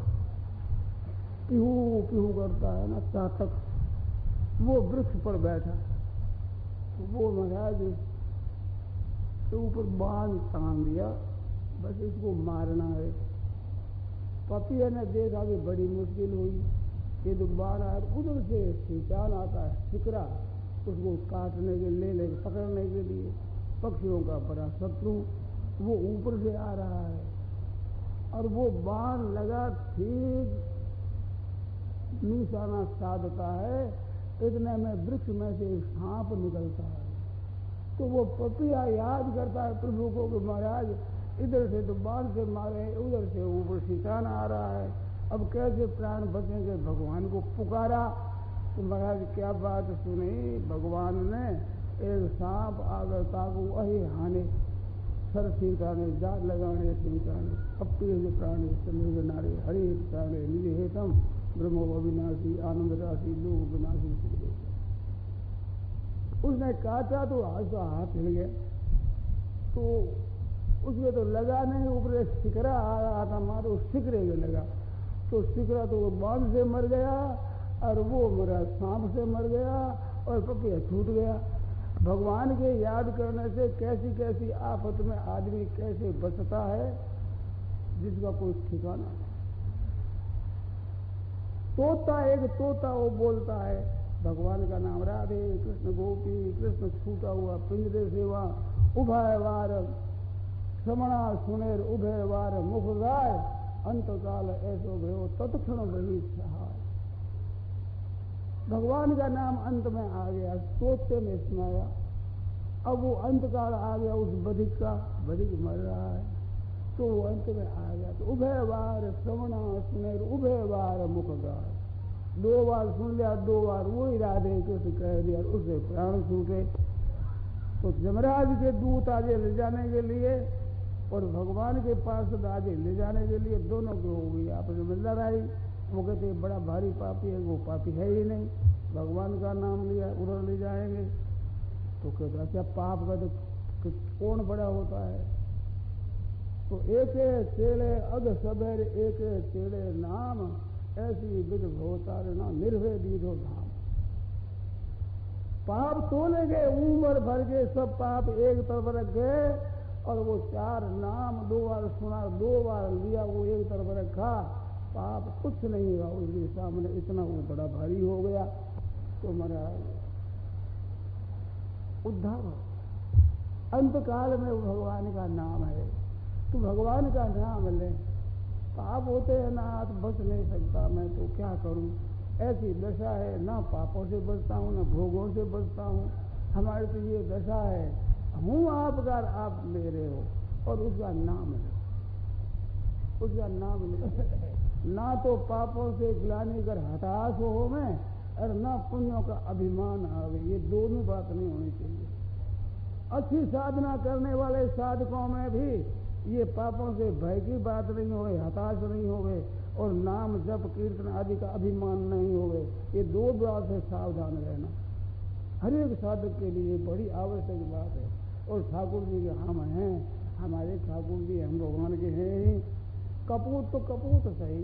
पीहू पीहू करता है ना चातक, वो वृक्ष पर बैठा, तो वो महाराज के ऊपर बाण तान दिया, बस इसको मारना है। पपीहा ने देखा कि बड़ी मुश्किल हुई, ये तो बाण आया, उधर से सिंचान आता है सिकरा, उसको काटने के ले ले पकड़ने के लिए, पक्षियों का बड़ा शत्रु वो ऊपर से आ रहा है, और वो बाण लगा ठीक निशाना साधता है, इतने में वृक्ष में से एक सांप निकलता है। तो वो पपीहा याद करता है प्रभु को कि महाराज इधर से तो बाण से मारे, उधर से ऊपर सिंचान आ रहा है, अब कैसे प्राण बचेंगे। भगवान को पुकारा तो महाराज क्या बात सुनी, भगवान ने एक सांप आगर ताकू वही हाने सर सिंचाने जात लगाने सिंचाने अपने प्राणी चंद्र नारे हरे प्राणे निज हेतम ब्रह्मो अविनाशी आनंद राशि लोग विनाशी सुखदेव। उसने काटा तो हाथ हाथ हिल गया, तो उसमें तो लगा नहीं, ऊपर सिकरा आ रहा था मारो, सिकरे में लगा, तो सिकरा तो वो बांध से मर गया और वो मरा सांप से मर गया और पपीहा छूट गया। भगवान के याद करने से कैसी कैसी आफत में आदमी कैसे बचता है जिसका कोई ठिकाना नहीं। तोता एक तोता वो बोलता है भगवान का नाम, राधे कृष्ण गोपी कृष्ण छूटा हुआ पिंजरे सेवा उभय वार श्रमणा सुनेर उभय वार मुख गाय अंतकाल ऐसो भयो तत्क्षण वही सहाय। भगवान का नाम अंत में आ गया, तोते में सुनाया, अब वो अंतकाल आ गया उस बधिक का, बधिक मर रहा है, तो वो अंत में आ गया। तो उभय वार श्रवणा सुनेर उभय वार मुख गाय, दो बार सुन लिया, दो बार वही राधे कृष्ण कह दिया, उसे प्राण छूटे। तो यमराज के दूत आगे ले जाने के लिए और भगवान के पास आगे ले जाने के लिए दोनों की हो गई आपस में लड़ाई। वो कहते बड़ा भारी पापी है, वो पापी है ही नहीं, भगवान का नाम लिया उधर ले जाएंगे। तो कहता क्या पाप का तो कौन बड़ा होता है। तो एक चेड़े अग सबेर एक चेड़े नाम, ऐसी विध भोतार ना निर्भय दीधो धाम। पाप तोले गए उम्र भर के सब पाप एक तरफ रख गए और वो चार नाम दो बार सुना, दो बार लिया, वो एक तरफ रखा, पाप कुछ नहीं हुआ उसके सामने, इतना वो बड़ा भारी हो गया। तो महाराज उद्धार अंत काल में वो भगवान का नाम है, तो भगवान का नाम ले। पाप होते हैं ना तो बच नहीं सकता मैं, तो क्या करूं, ऐसी दशा है, ना पापों से बचता हूं ना भोगों से बचता हूं, हमारी तो ये दशा है। हूं आपका, आप मेरे हो, और उसका नाम ले, उसका नाम ले। ना तो पापों से ग्लानि कर हताश हो मैं, और ना पुण्यों का अभिमान आवे, ये दोनों बात नहीं होनी चाहिए। अच्छी साधना करने वाले साधकों में भी ये पापों से भय की बात नहीं होवे, हताश नहीं होवे, और नाम जप कीर्तन आदि का अभिमान नहीं होवे। ये दो बात से सावधान रहना हर एक साधक के लिए बड़ी आवश्यक बात है। और ठाकुर जी के हम हैं, हमारे ठाकुर जी हम भगवान के हैं ही। कपूत तो कपूत सही,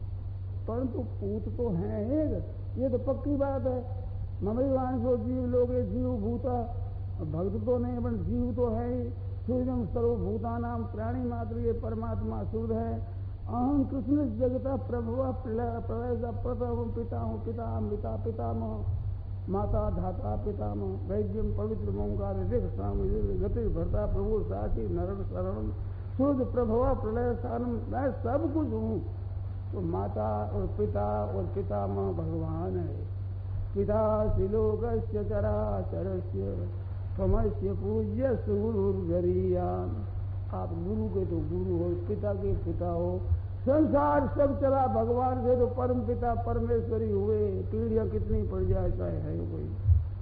परंतु पूत तो हैं एक, ये तो पक्की बात है। ममैवांश को जीव लोगे जीव भूता, भक्त तो नहीं पर जीव तो है ही। सूर्यम सर्वभूता नाम प्राणी मात्र, ये परमात्मा शुद्ध है। अहम कृष्ण जगता प्रभव प्रलय प्रथम पिता हूँ, पिता अमृता पितामह माता धाता पितामह वैद्यम पवित्र ओंकार गति भरता प्रभु साक्षी नरण शरण शुद्ध प्रभव प्रलय स्थानम, मैं सब कुछ हूँ। तो माता और पिता और पितामह भगवान है। पिता शिलोकस्य चराचरस्य त्वमस्य पूज्य सुगुरुर्गरीयान। आप गुरु के तो गुरु हो, पिता के पिता हो। संसार सब चला भगवान से तो परम पिता परमेश्वरी हुए, पीढ़ियां कितनी पड़ जाए चाहे है वही,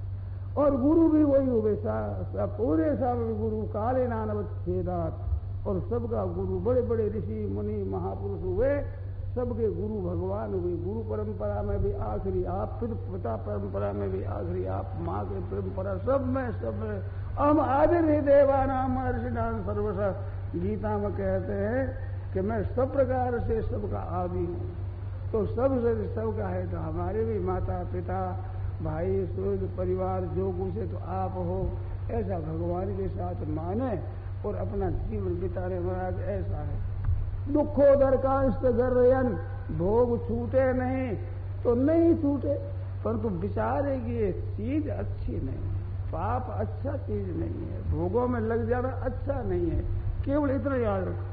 और गुरु भी वही हुए। पूरे सारे गुरु काले नानवत छेदात, और सबका गुरु बड़े बड़े ऋषि मुनि महापुरुष हुए, सबके गुरु भगवान हुए। गुरु परंपरा में भी आखिरी आप, फिर पिता परंपरा में भी आखिरी आप, माँ के परंपरा सब में सब में हम आदि देवानाम ऋषिनाम सर्वसा। गीता में कहते हैं कि मैं सब प्रकार से सबका आदि हूँ। तो सब से सबका है, तो हमारे भी माता पिता भाई सूर्य परिवार जो कुछ है तो आप हो। ऐसा भगवान के साथ माने और अपना जीवन बिताने वाला ऐसा है। दुखोदर कांष्ट गर्यन, भोग छूटे नहीं तो नहीं छूटे, परंतु विचार है कि ये चीज अच्छी नहीं है, पाप अच्छा चीज नहीं है, भोगों में लग जाना अच्छा नहीं है। केवल इतना याद रखो,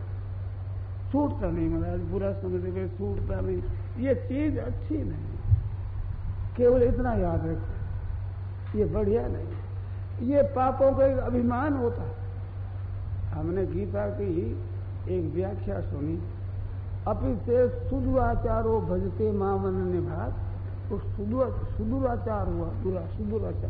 छूटता नहीं महाराज, बुरा समझ के छूटता नहीं, ये चीज अच्छी नहीं, केवल इतना याद रखो, ये बढ़िया नहीं। ये पापों का एक अभिमान होता है। हमने गीता की एक व्याख्या सुनी, अपि से सुदुराचारो भजते मामन निभाग, तो सुदुराचार हुआ, दुरा सुदुराचार,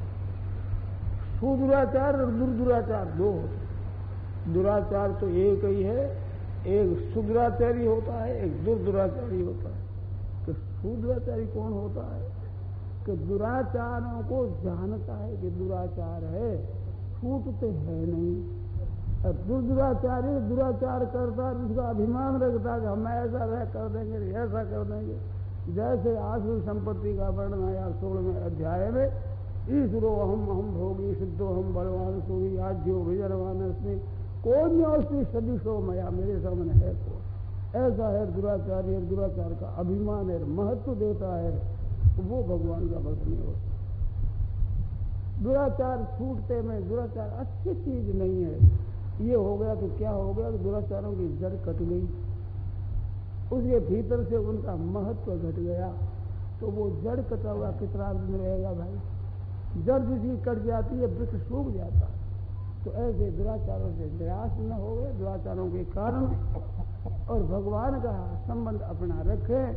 सुदुराचार और दुर्दुराचार दो होते। दुराचार तो एक ही है, एक सुदुराचारी होता है, एक दुर्दुराचारी होता है। कि सुदुराचारी कौन होता है? कि दुराचारों को जानता है कि दुराचार है, छूटते है नहीं। दुर्दुराचारी दुराचार करता, उसका अभिमान रखता कि हम ऐसा रह कर देंगे, ऐसा कर देंगे। जैसे आसुर संपत्ति का वर्णन आया सोलहवें अध्याय में, ईश्वरो हम हम भोगी सिद्धो हम बलवान सोगी आज्यो विजयवान अस्मि कौन उसकी सदिशो मया, मेरे सामने है कौन। ऐसा है दुराचारी, दुराचार का अभिमान है, महत्व देता है, तो वो भगवान का भक्त नहीं होता। दुराचार छूटते में, दुराचार अच्छी चीज नहीं है। ये हो गया तो क्या हो गया, दुराचारों की जड़ कट गई, उसके भीतर से उनका महत्व घट गया। तो वो जड़ कटा हुआ कितना दिन रहेगा भाई? जड़ जिसकी कट जाती है वृक्ष सूख जाता है। तो ऐसे दुराचारों से निराश न हो गए, दुराचारों के कारण, और भगवान का संबंध अपना रखें,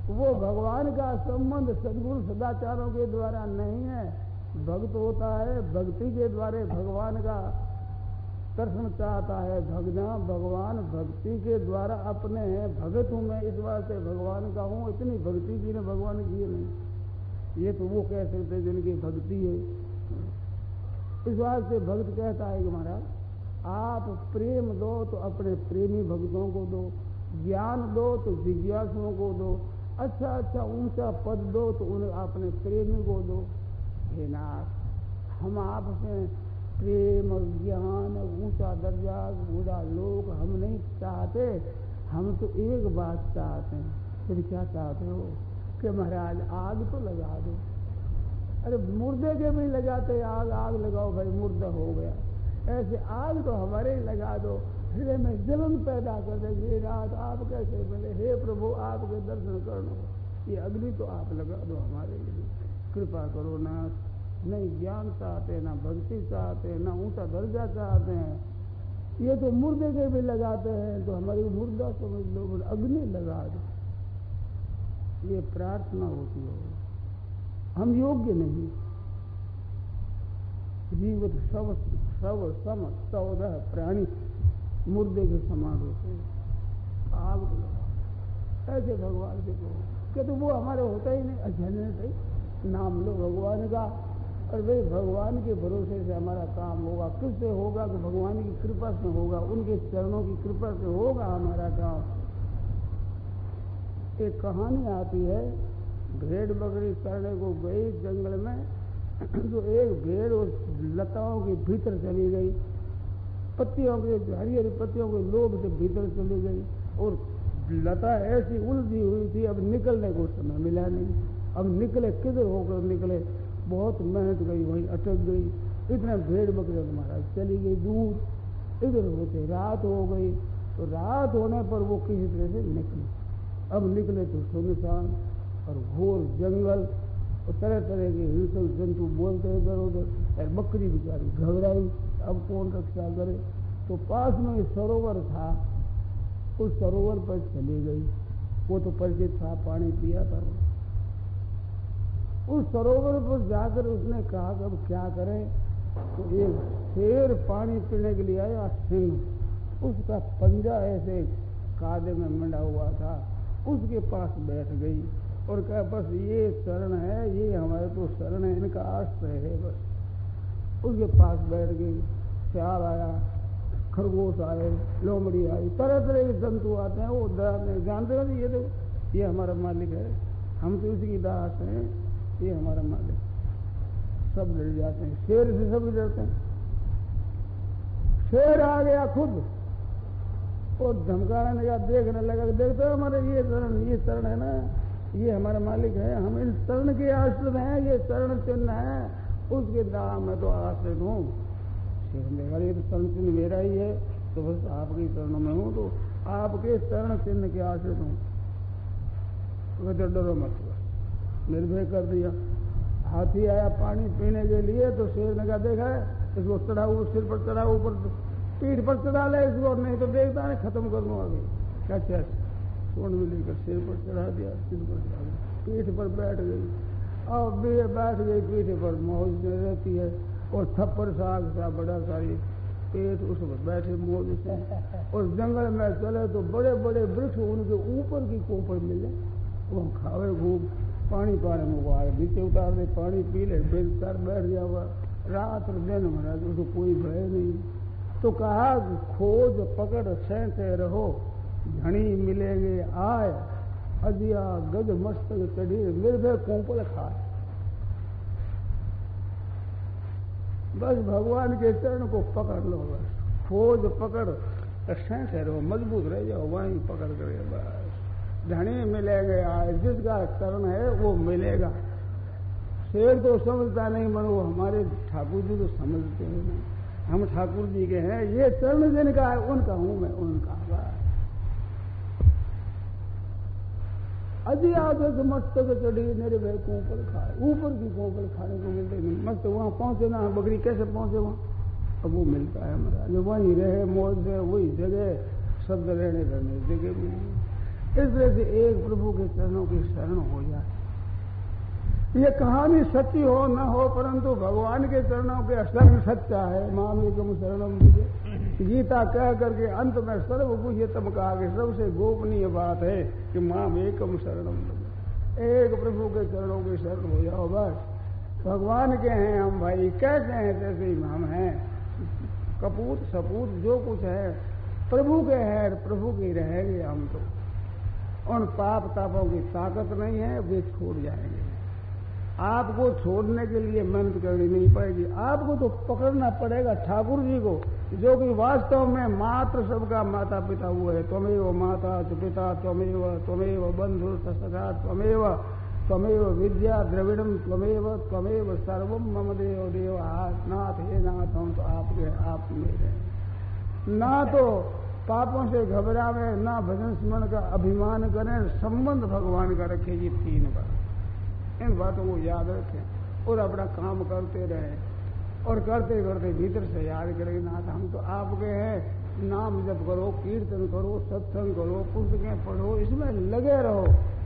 वो भगवान का संबंध सद्गुरु सदाचारों के द्वारा नहीं है। भक्त होता है, भक्ति के द्वारा भगवान का दर्शन चाहता है। भगना भगवान भक्ति के द्वारा अपने हैं। भगत हूं मैं, इस वास्ते भगवान का हूं। इतनी भक्ति की ने भगवान की नहीं। ये तो वो कह सकते जिनकी भक्ति है। इस वास्ते भक्त कहता है कि महाराज आप प्रेम दो तो अपने प्रेमी भक्तों को दो, ज्ञान दो तो जिज्ञासुओं को दो, अच्छा अच्छा ऊंचा पद दो तो उन्हें अपने प्रेमी को दो। हे नाथ, हम आपसे प्रेम ज्ञान ऊंचा दर्जा ऊंचा लोक हम नहीं चाहते। हम तो एक बात चाहते हैं। फिर क्या चाहते हो कि महाराज आग तो लगा दो। अरे मुर्दे के भी लगाते आग, आग लगाओ भाई, मुर्दा हो गया। ऐसे आग तो हमारे ही लगा दो, हृदय में जलन पैदा कर दे। हे रात आप कैसे मिले, हे प्रभु आपके दर्शन करना, ये अग्नि तो आप लगा दो हमारे लिए, कृपा करो नाथ। नहीं ज्ञान चाहते, ना भक्ति चाहते, ना ऊंचा दर्जा चाहते हैं। ये तो मुर्दे के भी लगाते हैं, तो हमारी मुर्दा समझ लो, अग्नि लगा दो। ये प्रार्थना होती है। हम योग्य नहीं। जीवित सब सब सम चौदह प्राणी मुर्दे के समान होते हैं। आग लगा ऐसे भगवान से कहो कि तो वो हमारे होता ही नहीं। अजन्य सही नाम लो भगवान का, और भाई भगवान के भरोसे से हमारा काम होगा। किससे होगा कि भगवान की कृपा से होगा, उनके चरणों की कृपा से होगा हमारा काम। एक कहानी आती है, भेड़ बकरी चरने को गई जंगल में, तो एक भेड़ उस लताओं के भीतर चली गई, पत्तियों के हरी हरी पत्तियों के लोभ से भीतर चली गई, और लता ऐसी उलझी हुई थी, अब निकलने को समय मिला नहीं। अब निकले किधर होकर निकले, बहुत मेहनत गई, वहीं अटक गई। इतने भेड़ बकरी महाराज चली गई दूर। इधर होते रात हो गई, तो रात होने पर वो किसी तरह से निकली। अब निकले तो सुनसान और घोर जंगल, और तरह तरह के हिंसक जंतु बोलते इधर उधर। और बकरी बेचारी घबराई, अब कौन रक्षा करे। तो पास में सरोवर था, उस सरोवर पर चली गई। वो तो परिचित था, पानी पिया था। उस सरोवर पर जाकर उसने कहा कि अब क्या करें। तो एक शेर पानी पीने के लिए आया, सिंह उसका पंजा ऐसे कादे में मंडा हुआ था, उसके पास बैठ गई और कहा बस ये शरण है, ये हमारे तो शरण है, इनका आश्रय है बस। उसके पास बैठ गई। सियार आया, खरगोश आए, लोमड़ी आई, तरह तरह के जंतु आते हैं। वो जानते हो ये देखो ये हमारा मालिक है, हम तो इसकी दास हैं, ये हमारा मालिक। सब डर जाते हैं, शेर से सब डरते हैं। शेर आ गया खुद और धमकाने लगा, देखने लगा, देखते हो हमारे ये शरण, ये शरण है ना, ये हमारा मालिक है, हम इस शरण के आश्रय हैं, ये शरण चिन्ह है, उसके दाम में तो आश्रय हूँ। शेर ने कहा ये तो शरण चिन्ह मेरा ही है, तो बस आपके शरणों में हूँ, तो आपके शरण चिन्ह के आश्रय हूँ। डरो मत, निर्भय कर दिया। हाथी आया पानी पीने के लिए, तो शेर ने कहा देखा है इसको चढ़ाओ, सिर पर चढ़ाओ, ऊपर पीठ पर चढ़ा ले इसको, नहीं तो देखता है खत्म कर दूँ अभी। क्या क्या सोन में लेकर सिर पर चढ़ा दिया, सिर पर चढ़ा दिया, पीठ पर बैठ गई। अब भी बैठ गई पीठ पर, मौज में रहती है, और थप्पड़ साग सा बड़ा सारी पेट उस पर बैठे मौज से। और जंगल में चले तो बड़े बड़े वृक्ष उनके ऊपर की कोपर मिले, वो खावे खूब, पानी पाने में वो आए, नीचे उतार दे, पानी पी ले, फिर सर बैठ गया हुआ। रात और दिन महाराज उसको कोई भय नहीं। तो कहा खोज पकड़ सहते रहो, धनी मिलेंगे आए, अजिया गज मस्तक चढ़ी निर्भय कोंपल खाए। बस भगवान के चरण को पकड़ लो, बस खोज पकड़ सहते रहो, मजबूत रह जाओ, वहीं पकड़ कर बस धनी मिलेंगे आए, जिसका शरण है वो मिलेगा। शेर तो समझता नहीं, मनो हमारे ठाकुर जी तो समझते हैं ना, हम ठाकुर जी के हैं, ये चरण जिनका है उनका हूं मैं, उनका। अजी आगे मस्तक चढ़ी निर्भय कोंपल खाए, ऊपर की कोंपल खाने को मिलते नहीं। मस्त वहां पहुंचे ना, बकरी कैसे पहुंचे वहां, अब वो मिलता है हमारा, जो वहीं रहे मौज से, वही जगह शब्द रहने करने जगह मिली। इस तरह से एक प्रभु के चरणों की शरण हो जाए। ये कहानी सच्ची हो न हो, परंतु भगवान के चरणों के असर सच्चा है। माम एकम शरणम मुझे गीता कह करके अंत में सर्वगुह्यतम कहा कि सबसे गोपनीय बात है कि माम एकम शरणम मुझे, एक प्रभु के चरणों की शरण हो जाओ बस। भगवान के हैं हम भाई, कैसे हैं तैसे ही हम हैं। कपूत सपूत जो कुछ है प्रभु के है, प्रभु के रहेंगे हम तो। उन पाप तापों की ताकत नहीं है, वे छोड़ जाएंगे। आपको छोड़ने के लिए मेहनत करनी नहीं पड़ेगी, आपको तो पकड़ना पड़ेगा ठाकुर जी को, जो कि वास्तव में मात्र सबका माता पिता हुआ है। त्वमेव माता पिता त्वमेव त्वमेव बंधु सखा त्वमेव त्वमेव विद्या द्रविड़म त्वमेव त्वमेव सर्वम मम देव देव नाथ हे नाथ, हम तो आपके आप मेरे। ना तो पापों से घबरावे, ना भजन स्मरण का अभिमान करें, संबंध भगवान का रखे। ये तीन बात, इन बातों को याद रखें और अपना काम करते रहें। और करते करते भीतर से याद करें, नाथ हम तो आपके हैं। नाम जप करो, कीर्तन करो, सत्संग करो, पुस्तकें पढ़ो, इसमें लगे रहो।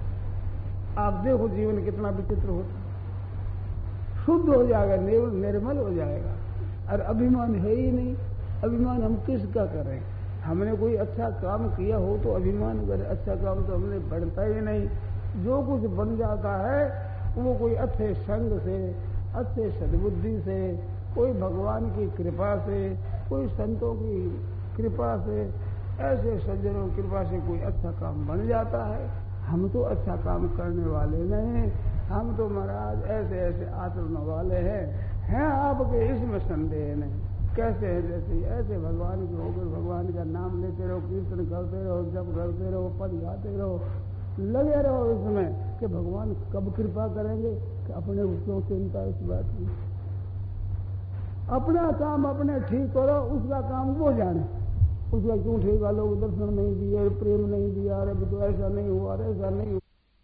आप देखो जीवन कितना विचित्र होता, शुद्ध हो जाएगा, निर्मल हो जाएगा। और अभिमान है ही नहीं। अभिमान हम किसका करें? हमने कोई अच्छा काम किया हो तो अभिमान करें, अच्छा काम तो हमने बढ़ता ही नहीं। जो कुछ बन जाता है वो कोई अच्छे संग से, अच्छे सद्बुद्धि से, कोई भगवान की कृपा से, कोई संतों की कृपा से, ऐसे सज्जनों की कृपा से कोई अच्छा काम बन जाता है। हम तो अच्छा काम करने वाले नहीं, हम तो महाराज ऐसे ऐसे आचरण वाले हैं। हैं आपके, इसमें संदेह नहीं। कैसे है? जैसे ऐसे भगवान के होकर भगवान का नाम लेते रहो, कीर्तन करते रहो, जप करते रहो, पद गाते रहो, लगे रहो इसमें कि भगवान कब कृपा करेंगे। कि अपने उसको चिंता इस बात की, अपना काम अपने ठीक करो, उसका काम वो जाने। उसका क्यों ठीक है, लोग दर्शन नहीं दिए, प्रेम नहीं दिया, अरे तो ऐसा नहीं हुआ, अरे ऐसा नहीं हुआ।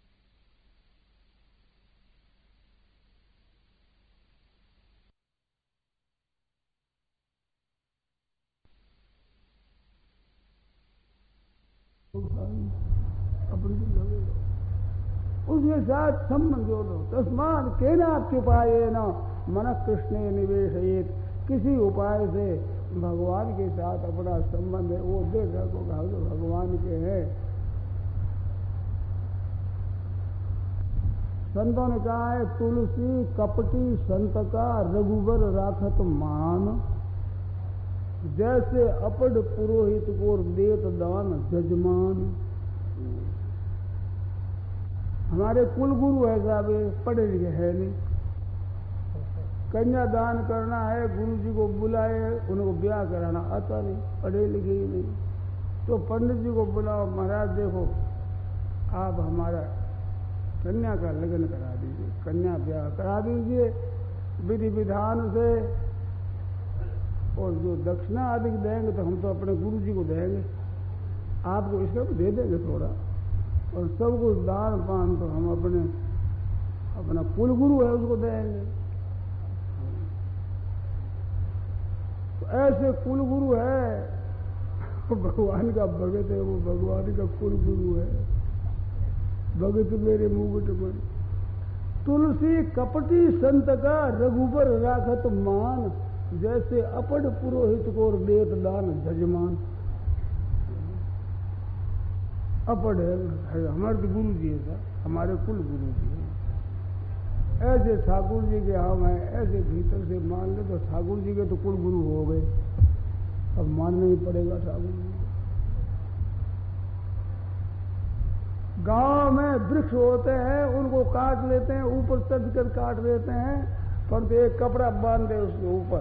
उसके साथ संबंध जोड़ो। तस्मात केनाप्युपाये न मन कृष्णे निवेशयेत, किसी उपाय से भगवान के साथ अपना संबंध है वो देख रखो, भगवान के है। संतों ने कहा है, तुलसी कपटी संत का रघुबर राखत मान, जैसे अपड पुरोहित को देत दान जजमान। हमारे कुल गुरु है साहब, पढ़े लिखे है नहीं। कन्या दान करना है, गुरु जी को बुलाए, उनको ब्याह कराना आता नहीं, पढ़े लिखे ही नहीं। तो पंडित जी को बुलाओ, महाराज देखो आप हमारा कन्या का लगन करा दीजिए, कन्या ब्याह करा दीजिए विधि विधान से, और जो दक्षिणा आदि देंगे तो हम तो अपने गुरु जी को देंगे, आपको इसका भी दे देंगे थोड़ा, और सब कुछ दान पान तो हम अपने अपना कुल गुरु है उसको देंगे। तो ऐसे कुल गुरु है, भगवान का भगत है, वो भगवान का कुल गुरु है। भगत मेरे मुकुट में तुलसी कपटी संत का रघुबर राखत मान, जैसे अपड पुरोहित को देत दान जजमान। अपड है हमारे तो गुरु जी है सर, हमारे कुल गुरु जी है। ऐसे ठाकुर जी के हम हैं, ऐसे भीतर से मान ले तो ठाकुर जी के तो कुल गुरु हो गए, अब मानना ही पड़ेगा ठाकुर जी। गांव में वृक्ष होते हैं, उनको काट लेते हैं, ऊपर चढ़ कर काट देते हैं, परंतु एक कपड़ा बांध दे उसके ऊपर,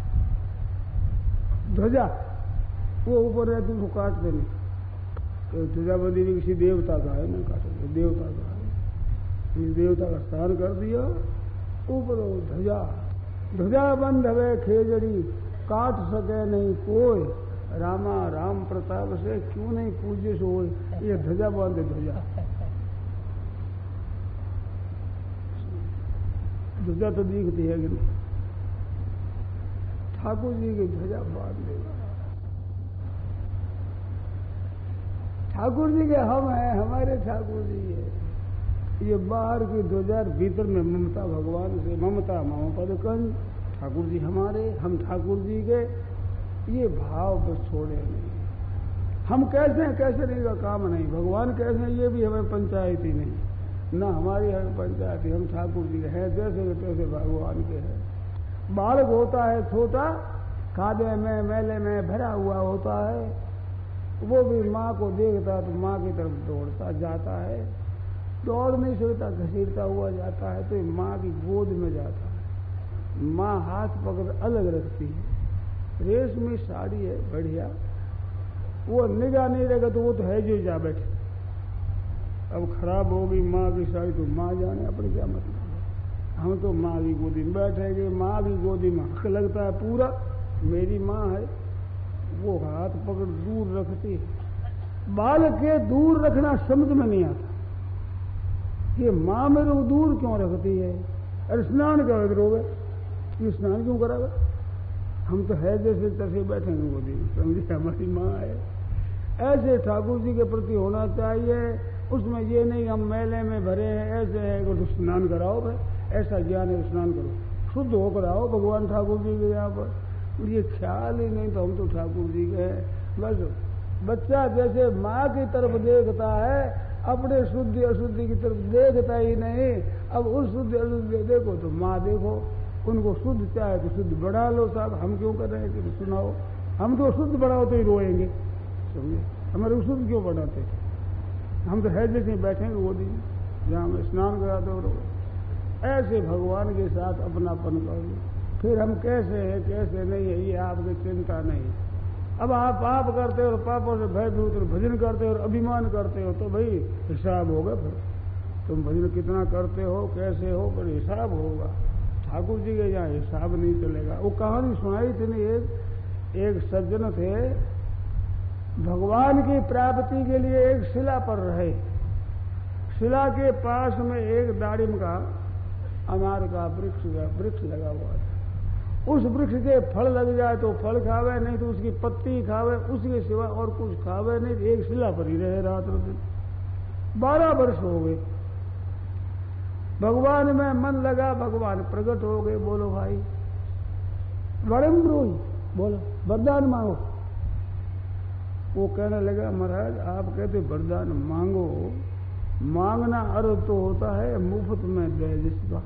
ध्वजा वो ऊपर रहती उसको काट देनी। तो ध्वजा बंदी भी किसी देवता का है ना, काटे देवता का है, इस देवता का स्थान कर दिया ऊपर ध्वजा। ध्वजा बंध है खेजड़ी, काट सके नहीं कोई, रामा राम प्रताप से क्यों नहीं पूज्य सोए, ये ध्वजा बांधे ध्वजा। ध्वजा तो दिखती है कि नहीं, ठाकुर जी की ध्वजा बांध देगा। ठाकुर जी के हम हैं, हमारे ठाकुर जी है। ये बाहर की दो हजार भीतर में ममता भगवान से, ममता मम पद कंज, ठाकुर जी हमारे, हम ठाकुर जी के, ये भाव बस छोड़े नहीं। हम कैसे हैं कैसे नहीं का काम नहीं, भगवान कैसे हैं ये भी हमें पंचायत ही नहीं, ना हमारी हमें पंचायत ही, हम ठाकुर जी के हैं जैसे के तैसे भगवान के हैं। बालक होता है छोटा, खादे में मेले में भरा हुआ होता है, वो भी माँ को देखता है तो माँ की तरफ दौड़ता जाता है, दौड़ नहीं सकता घसीटता हुआ जाता है तो माँ की गोद में जाता है। माँ हाथ पकड़ अलग रखती है, रेशमी साड़ी है बढ़िया, वो निगाह नहीं रहेगा तो वो तो है जो जा बैठे। अब खराब होगी माँ की साड़ी तो माँ जाने अपने क्या मतलब है। हम तो माँ की गोदी में बैठेंगे, माँ की गोदी में हक लगता है पूरा, मेरी माँ है, वो हाथ पकड़ दूर रखती है। बालक के दूर रखना समझ में नहीं आता, ये माँ मेरे को दूर क्यों रखती है। अरे स्नान क्या करोगे, ये स्नान क्यों करागा, हम तो है जैसे तैसे बैठेंगे गोदी में, समझे हमारी माँ है। ऐसे ठाकुर जी के प्रति होना चाहिए, उसमें ये नहीं हम मेले में भरे हैं ऐसे है तो स्नान कराओ भाई, ऐसा ज्ञान है स्नान करो, शुद्ध होकर आओ भगवान ठाकुर जी के यहाँ पर। ये ख्याल ही नहीं तो हम तो ठाकुर जी के हैं। बस बच्चा जैसे माँ की तरफ देखता है, अपने शुद्धि अशुद्धि की तरफ देखता ही नहीं। अब उस शुद्ध अशुद्धि देखो तो माँ देखो, उनको शुद्ध चाहे तो शुद्ध बढ़ा लो साहब, हम क्यों कर रहे हैं कि तो सुनाओ, हम तो शुद्ध बढ़ाओ तो ही रोएंगे, समझे, हमारे शुद्ध क्यों बढ़ाते, हम तो है जैसे बैठेंगे वो दिन जहाँ हम स्नान कराते हो रोए। ऐसे भगवान के साथ अपनापन करो, फिर हम कैसे हैं कैसे नहीं है ये आपकी चिंता नहीं। अब आप पाप करते हो और पापों से भयभीत और भजन करते हो और अभिमान करते हो तो भाई हिसाब होगा, फिर तुम भजन कितना करते हो कैसे हो पर हिसाब होगा। ठाकुर जी के यहाँ हिसाब नहीं चलेगा। वो कहानी सुनाई थी नहीं, एक एक सज्जन थे, भगवान की प्राप्ति के लिए एक शिला पर रहे, शिला के पास में एक दाड़िम का अनार का वृक्ष वृक्ष लगा हुआ था। उस वृक्ष के फल लग जाए तो फल खावे, नहीं तो उसकी पत्ती खावे, उसके सिवा और कुछ खावे नहीं, एक शिला पर ही रहे रात दिन। बारह वर्ष हो गए, भगवान में मन लगा, भगवान प्रकट हो गए, बोलो भाई वरम ब्रोही, बोलो वरदान मांगो। वो कहने लगा महाराज आप कहते वरदान मांगो, मांगना अर्थ तो होता है मुफ्त में दे जिसका,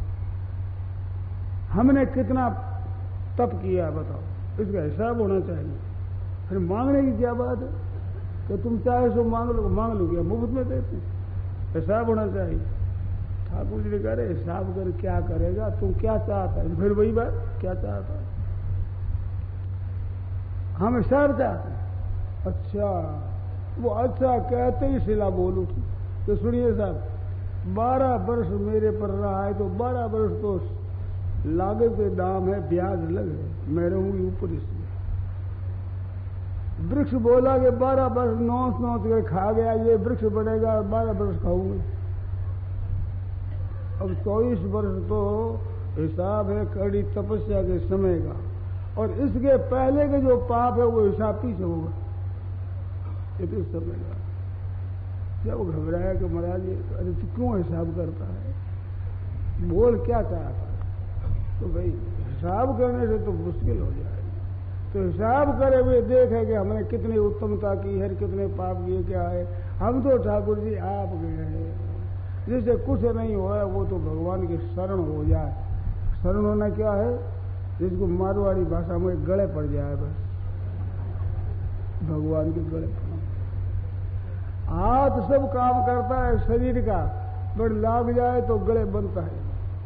हमने कितना तप किया बताओ, इसका हिसाब होना चाहिए। फिर मांगने की क्या बात है कि तुम चाहे सो मांग लो, मांग लो क्या मुफ्त में देते, हिसाब होना चाहिए। ठाकुर जी ने कह रहे हिसाब कर क्या करेगा, तुम क्या चाहता है, फिर वही बात क्या चाहता है, हम हिसाब चाहते हैं। अच्छा, वो अच्छा कहते ही शिला बोल उठी तो सुनिए साहब, बारह वर्ष मेरे पर रहा है तो बारह वर्ष तो लागत के दाम है, ब्याज लग है, मैं रहूंगी ऊपर इसलिए। वृक्ष बोला कि बारह वर्ष नौच नौच के खा गया, ये वृक्ष बढ़ेगा बारह वर्ष खाऊंगे। अब चौबीस वर्ष तो हिसाब है कड़ी तपस्या के समय का, और इसके पहले के जो पाप है वो हिसाब पीछे होगा, ये तो समय का। जब घबराया कि महाराज अरे तू क्यों हिसाब करता है, बोल क्या चाहता है, तो भाई हिसाब करने से तो मुश्किल हो जाएगी, तो हिसाब करे हुए देखे कि हमने कितनी उत्तमता की है, कितने पाप किए, क्या है। हम तो ठाकुर जी आप गए हैं, जिससे कुछ नहीं हुआ वो तो भगवान की शरण हो जाए। शरण होना क्या है, जिसको मारवाड़ी भाषा में गले पड़ जाए, बस भगवान के गले पड़। हाथ सब काम करता है शरीर का, पर लाग जाए तो गले बनता है।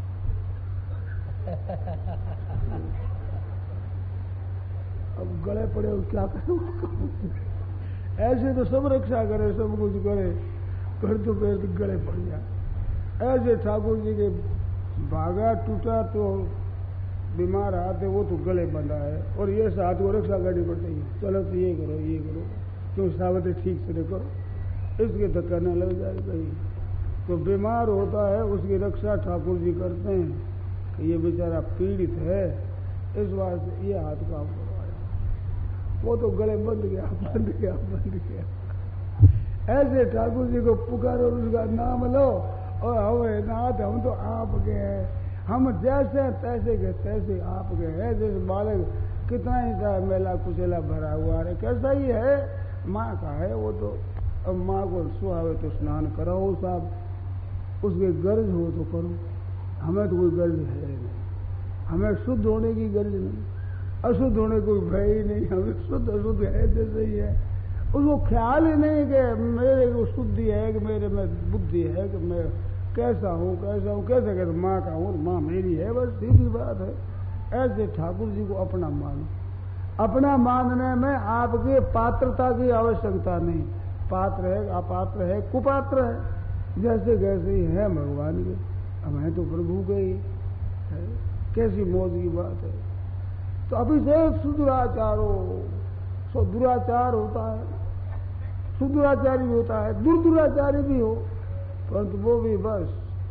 अब गले पड़े और क्या करूं, ऐसे तो सब रक्षा करे, सब कुछ करे, पर तो पैर तो गले पड़ जाए। ऐसे ठाकुर जी के भागा टूटा तो बीमार हाथ है वो तो गले बंधा है, और ये हाथ को रक्षा करनी पड़ती है, चलो तो ये करो ये करो, क्यों सावधे ठीक से करो, इसके धक्का न लग जाए कहीं। तो बीमार होता है उसकी रक्षा ठाकुर जी करते हैं कि ये बेचारा पीड़ित है, इस वास्ते ये हाथ काम करवाया, वो तो गले बंद गया बंद गया बंद गया। ऐसे ठाकुर जी को पुकारो और उसका नाम लो और हवे नाथ हम तो आपके हैं, हम जैसे हैं तैसे के तैसे आपके हैं। जैसे बालक कितना ही का मेला कुचेला भरा हुआ है, कैसा ही है, माँ का है वो तो। अब माँ को सुहावे तो स्नान कराओ साहब, उसके गर्ज हो तो करो, हमें तो कोई गर्ज है नहीं, हमें शुद्ध होने की गर्ज नहीं, अशुद्ध होने कोई भय ही नहीं, हमें शुद्ध अशुद्ध है जैसे ही है। उसको ख्याल ही नहीं कि मेरे को शुद्धि है कि मेरे में बुद्धि है कि मैं कैसा हूँ कैसा हूँ कैसे कैसे माँ का हूँ, माँ मेरी है, बस सीधी बात है। ऐसे ठाकुर जी को अपना मानो, अपना मानने में आपकी पात्रता की आवश्यकता नहीं, पात्र है अपात्र है कुपात्र है, जैसे कैसे ही है भगवान के, हमें तो प्रभु के ही है। कैसी मौज की बात है। तो अभी से सुदुराचारो, सो दुराचार होता है, सुदुराचारी भी होता है, दुर्दुराचारी भी हो, परंतु वो भी बस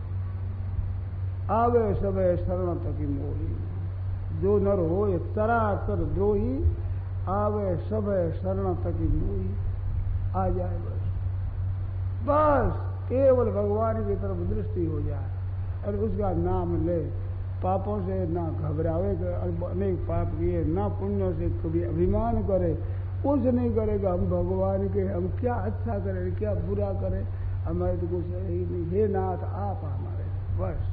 आवे सबे शरण तकी मोही, जो नर हो ये चराचर द्रोही, आवे सबे शरण तकी मोही, आ जाए बस, बस केवल भगवान की तरफ दृष्टि हो जाए और उसका नाम ले, पापों से ना घबरावे, अनेक पाप किए, ना पुण्यों से कभी अभिमान करे, कुछ नहीं करेगा। हम भगवान के, हम क्या अच्छा करें क्या बुरा करें, हमारे तो कुछ है ही नहीं, हे नाथ आप हमारे बस।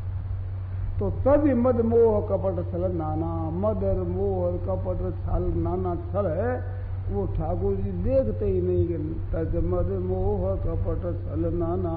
तो तभी मद मोह कपट छल नाना, मद और मोह और कपट छल नाना छल है वो ठाकुर जी देखते ही नहीं कि तज मद मोह कपट छल नाना,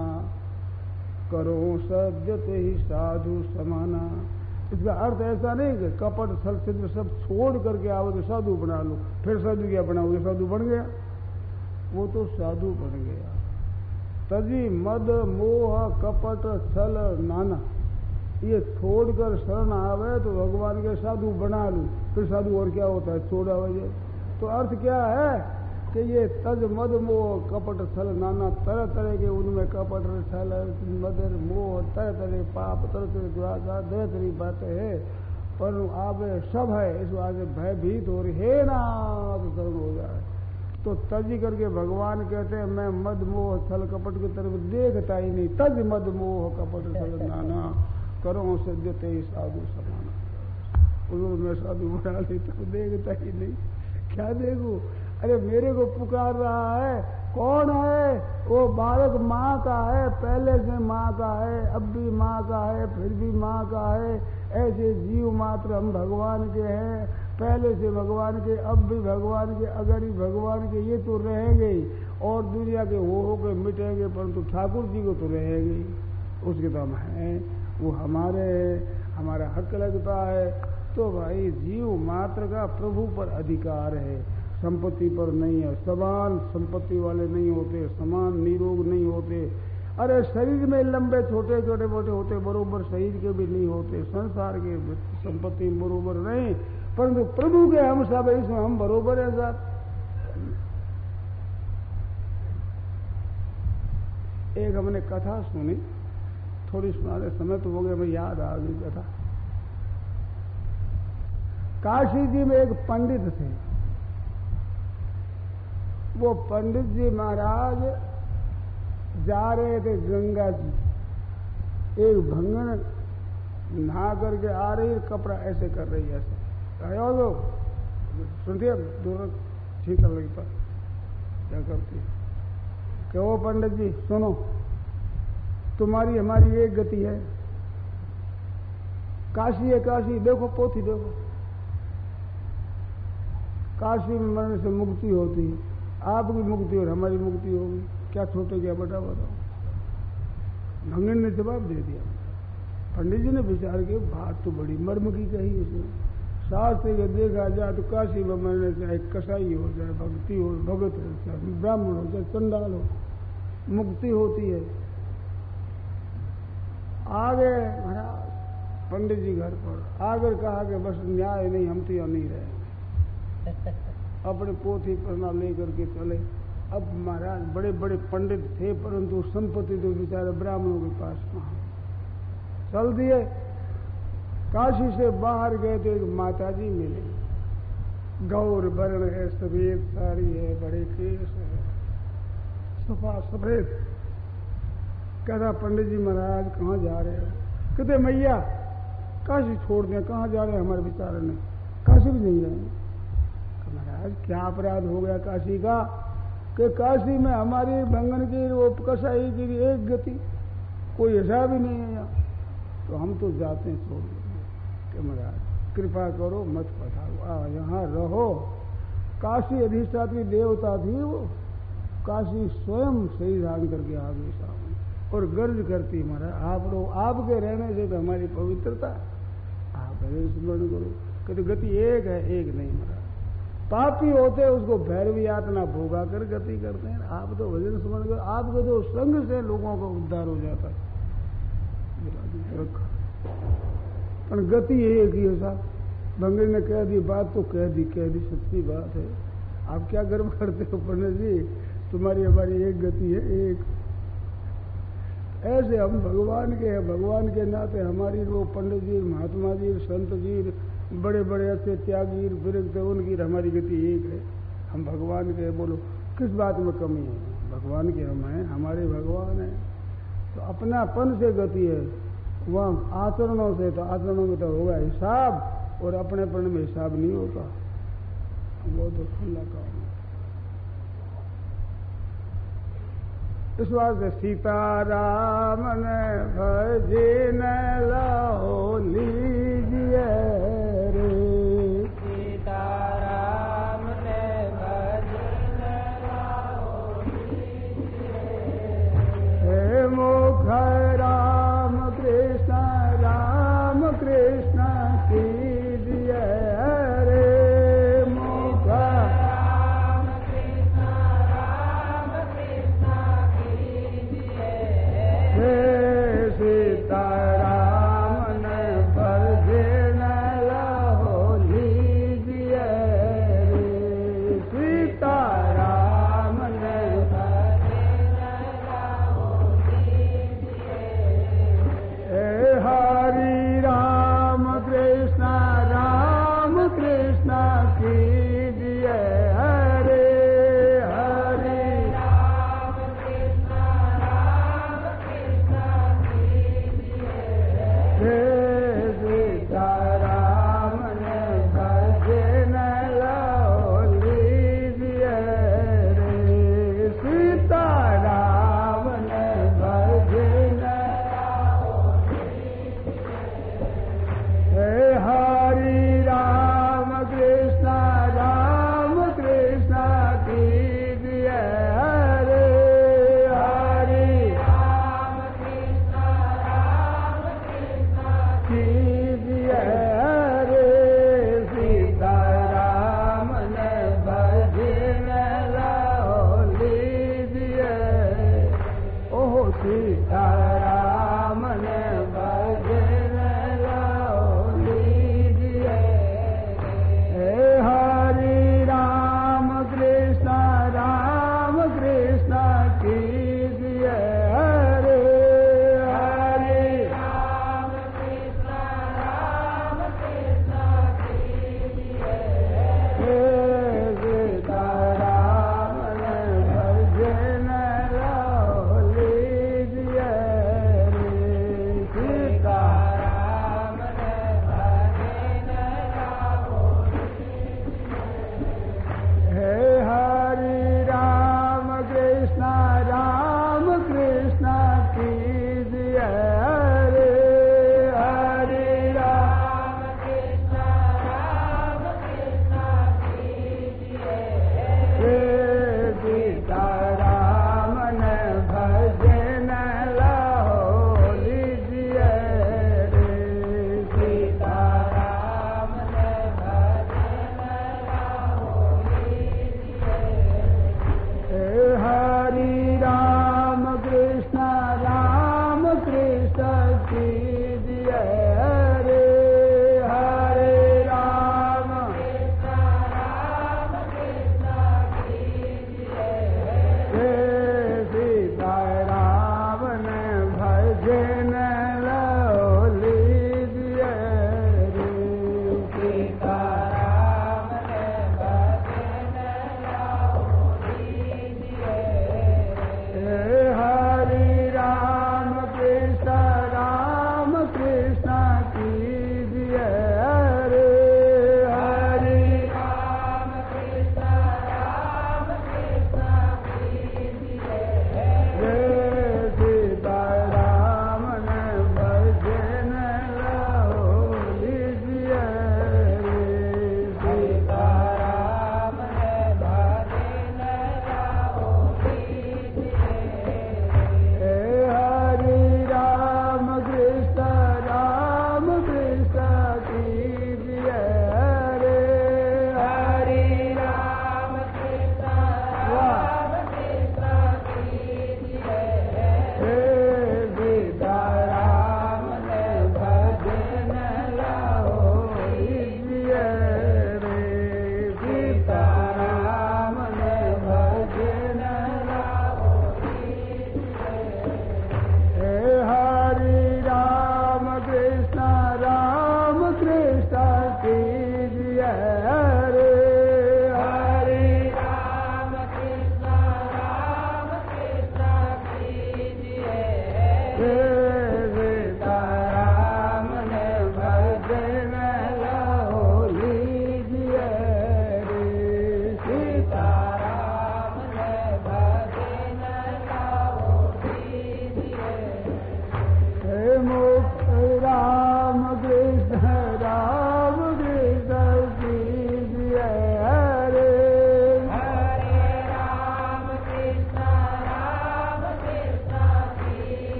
करो सद्यते ही साधु समाना। इसका अर्थ ऐसा नहीं कि कपट छल छिद्र सब छोड़ करके आओ तो साधु बना लो, फिर साधु क्या बनाओगे, साधु बन गया, वो तो साधु बन गया। तजी मद मोह कपट छल नाना, ये छोड़कर शरण आवे तो भगवान के साधु बना लूं, फिर साधु और क्या होता है, छोड़ा वजह। तो अर्थ क्या है कि ये तज मद मोह कपट छल नाना, तरह तरह के उनमें कपट छल मद मोह, तरह तरह पाप, तरह तरह दुराचार, तरह तरह बातें है, पर आप सब है इस बात से भयभीत हो रही है ना, तो शरण हो जाए। तो तजी करके भगवान कहते हैं मैं मद मोह छल कपट की तरफ देखता ही नहीं, तज मद मोह कपट छल नाना, करो सद्यते ही साधु समाना। उसको मैं साधु बना लेता हूँ, देखता ही नहीं, क्या देखूं, अरे मेरे को पुकार रहा है, कौन है वो बालक, माँ का है, पहले से माँ का है, अब भी माँ का है, फिर भी माँ का है। ऐसे जीव मात्र हम भगवान के हैं, पहले से भगवान के, अब भी भगवान के, अगर ही भगवान के, ये तो रहेंगे ही और दुनिया के हो हो के मिटेंगे, परंतु ठाकुर जी को तो रहेंगे ही, उसके तो हम हैं, वो हमारे हमारा हक लगता है। तो भाई जीव मात्र का प्रभु पर अधिकार है, संपत्ति पर नहीं है। समान संपत्ति वाले नहीं होते, समान निरोग नहीं होते। अरे शरीर में लंबे छोटे छोटे मोटे होते, बरोबर शरीर के भी नहीं होते, संसार के संपत्ति बरोबर नहीं, परंतु प्रभु के हम सब इसमें हम बरोबर है साहब। एक हमने कथा सुनी, थोड़ी सुनाने समय तो हो गया, मैं याद आ गई कथा। काशी जी में एक पंडित थे, वो पंडित जी महाराज जा रहे थे गंगा जी, एक भंगन नहा करके आ रही, कपड़ा ऐसे कर रही है, ऐसे आयो सुनती दोनों ठीक कर रही पर क्या करती है कि वो पंडित जी सुनो, तुम्हारी हमारी एक गति है, काशी है काशी, देखो पोथी देखो, काशी में मरने से मुक्ति होती है, आपकी मुक्ति और हमारी मुक्ति होगी, क्या छोटे क्या बड़ा बताओ। भंगन ने जवाब दे दिया। पंडित जी ने विचार के बात तो बड़ी मर्म की कही उसने, शास्त्र के देखा जाए तो काशी में मरने से एक कसाई हो जाए, भक्ति हो, भगत हो चाहे ब्राह्मण हो चाहे चंडाल हो, मुक्ति होती है। आगे महाराज पंडित जी घर पर आकर कहा कि बस न्याय नहीं, हम तो यहाँ नहीं रहे, अपने पोथी पढ़ना लेकर के चले। अब महाराज बड़े बड़े पंडित थे, परंतु संपत्ति तो बेचारे ब्राह्मणों के पास कहाँ, चल दिए। काशी से बाहर गए तो एक माता जी मिले, गौर वर्ण है, सफेद साड़ी है, बड़े केस है, सफा सफेद। कहता पंडित जी महाराज कहाँ जा रहे हो? कहते मैया काशी छोड़ दें। कहाँ जा रहे हैं? हमारे विचार ने काशी भी नहीं जाएंगे। महाराज क्या अपराध हो गया काशी का कि काशी में हमारी भंगन की वो कसाई की एक गति, कोई हिसाब ही नहीं है यहाँ, तो हम तो जाते हैं छोड़ देंगे कि महाराज कृपा करो मत पठाओ, आ यहाँ रहो। काशी अधिष्ठात्री देवता थी वो, काशी स्वयं शरीर करके आ गई सामने और गर्ज करती महाराज आप लोग आपके रहने से तो हमारी पवित्रता, आप स्मरण करो। कहते गति एक है, एक नहीं महाराज। पापी होते उसको भैरव यातना भोगा कर गति करते हैं, आप तो भजन स्मरण करो, आपके तो संग से लोगों का उद्धार हो जाता है। पर गति एक ही है साहब। बंगड़ी ने कह दी बात तो कह दी कह दी सच्ची बात है। आप क्या गर्व करते हो पंडित जी, तुम्हारी हमारी एक गति है, एक। ऐसे हम भगवान के हैं, भगवान के नाते हमारी वो पंडित जी महात्मा जी संत जी बड़े बड़े अच्छे त्यागी विरक्त उनकी हमारी गति एक है। हम भगवान के, बोलो किस बात में कमी है? भगवान के हम हैं, हमारे भगवान हैं। तो अपनापन से गति है, वहाँ आचरणों से, तो आचरणों में तो होगा हिसाब और अपनेपन में हिसाब नहीं होता, वो तो खुला काम है। इस वास्ते सीताराम ने भजन लाओ लीजिए रे,
सीताराम ने भजन लाओ लीजिए
हे मुख राम कृष्ण राम कृष्ण कीजिए रे, मुख
राम कृष्ण राम कृष्ण कीजिए
हे सीताराम ने भजन लाओ लीजिए रे,